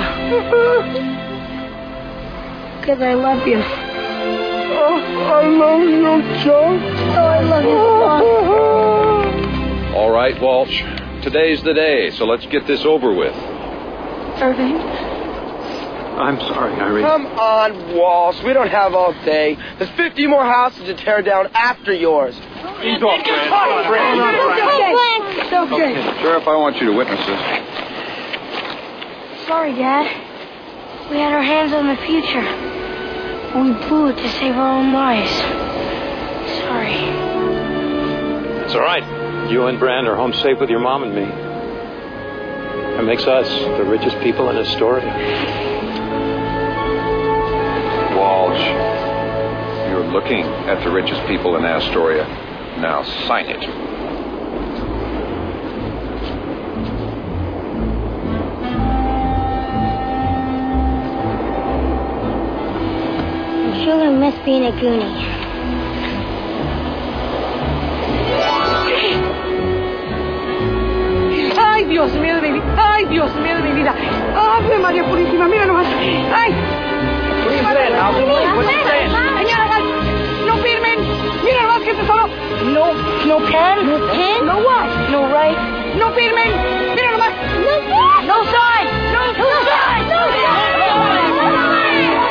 Because I love you. Oh, I love you, Joe. Oh, I love you, Sloth. All right, Walsh. Today's the day, so let's get this over with. Irving? I'm sorry, Irene. Come on, Walsh. We don't have all day. There's fifty more houses to tear down after yours. Ease off, Brad. Brad. It's okay. Sheriff, I want you to witness this. Sorry, Dad. We had our hands on the future. We blew it to save our own lives. Sorry. It's all right. You and Brand are home safe with your mom and me. That makes us the richest people in Astoria. Walsh, you're looking at the richest people in Astoria. Now sign it. I'm sure I miss being a Goonie. Ay, Dios mío de mi vida. Ay, Dios mío de mi vida. Ave María Purísima, mira nomás. Ay. What are you saying, Alvin? What are you saying? Señora, no firmen. Mira nomás que este solo. No, no pen. No pen? No what? No right? No firmen. Mira nomás. No sign. No sign. No sign. No sign.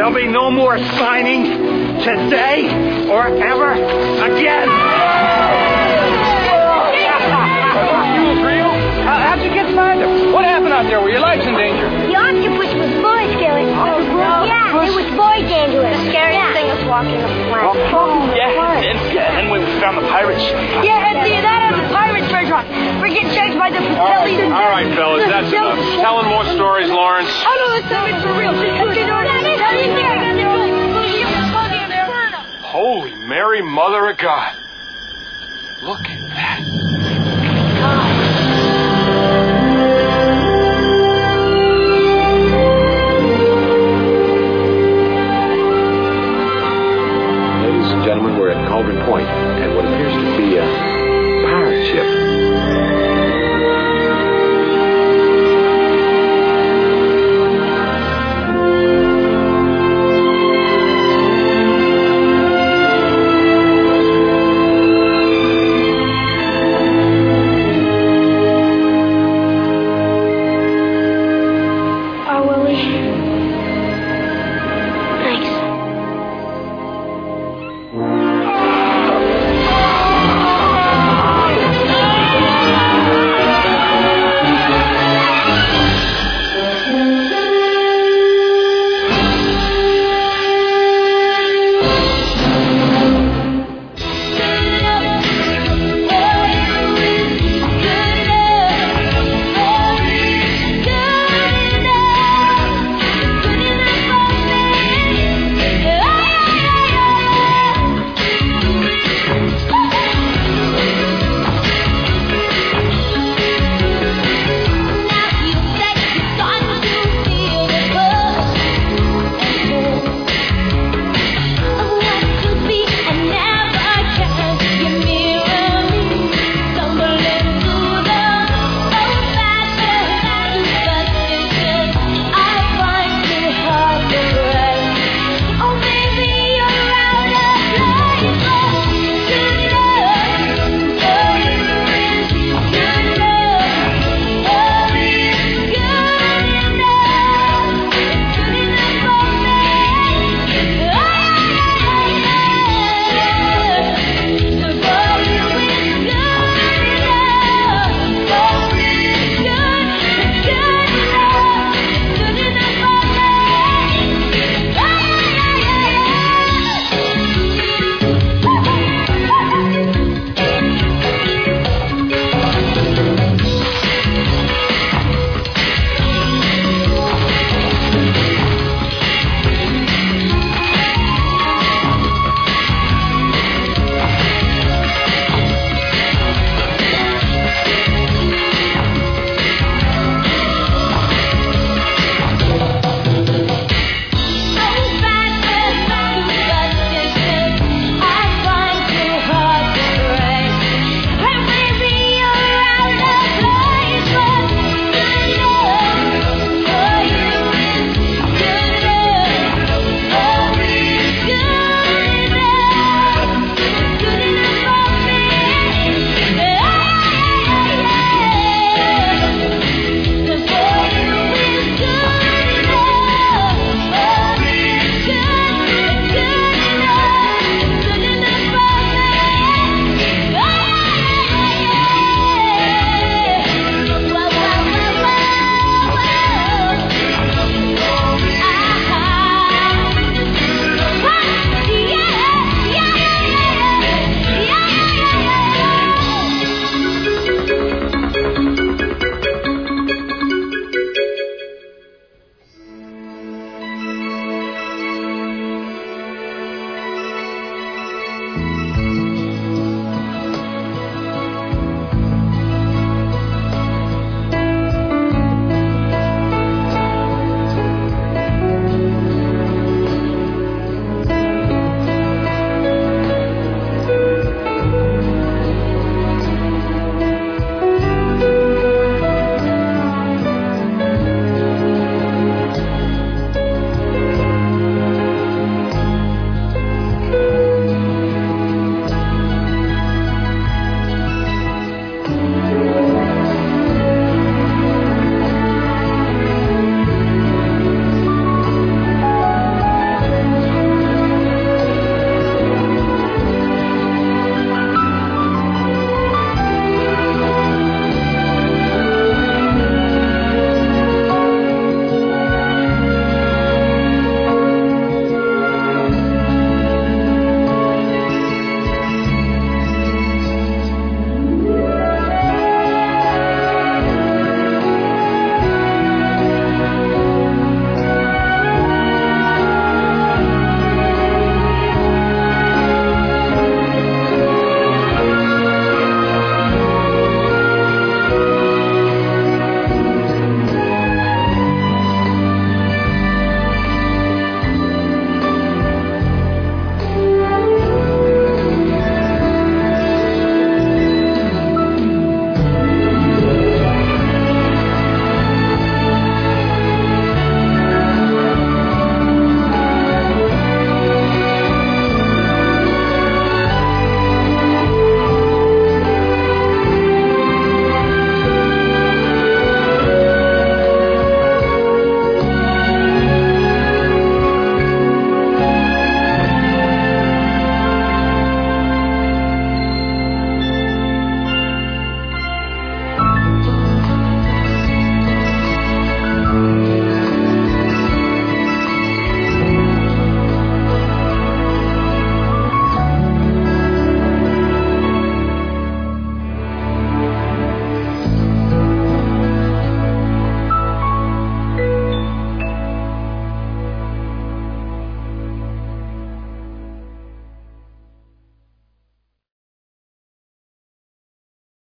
There'll be no more signing today or ever again. You real? How, how'd you get by them? What happened out there? Were your lives in danger? The octopus was boy scary. Oh, no. Yeah, it was boy dangerous. The scariest yeah. thing was walking the planet. Oh, yeah, and, and then we found the pirate ship. Yeah, and see, that has a pirate treasure hunt. We're getting chased by the All right, Patelis. all right, fellas, that's enough. Telling more stories, Lawrence. Oh, no, it's something for real. Holy Mary, Mother of God. Look at that. Ladies and gentlemen, we're at Cauldron Point, and what appears to be a pirate ship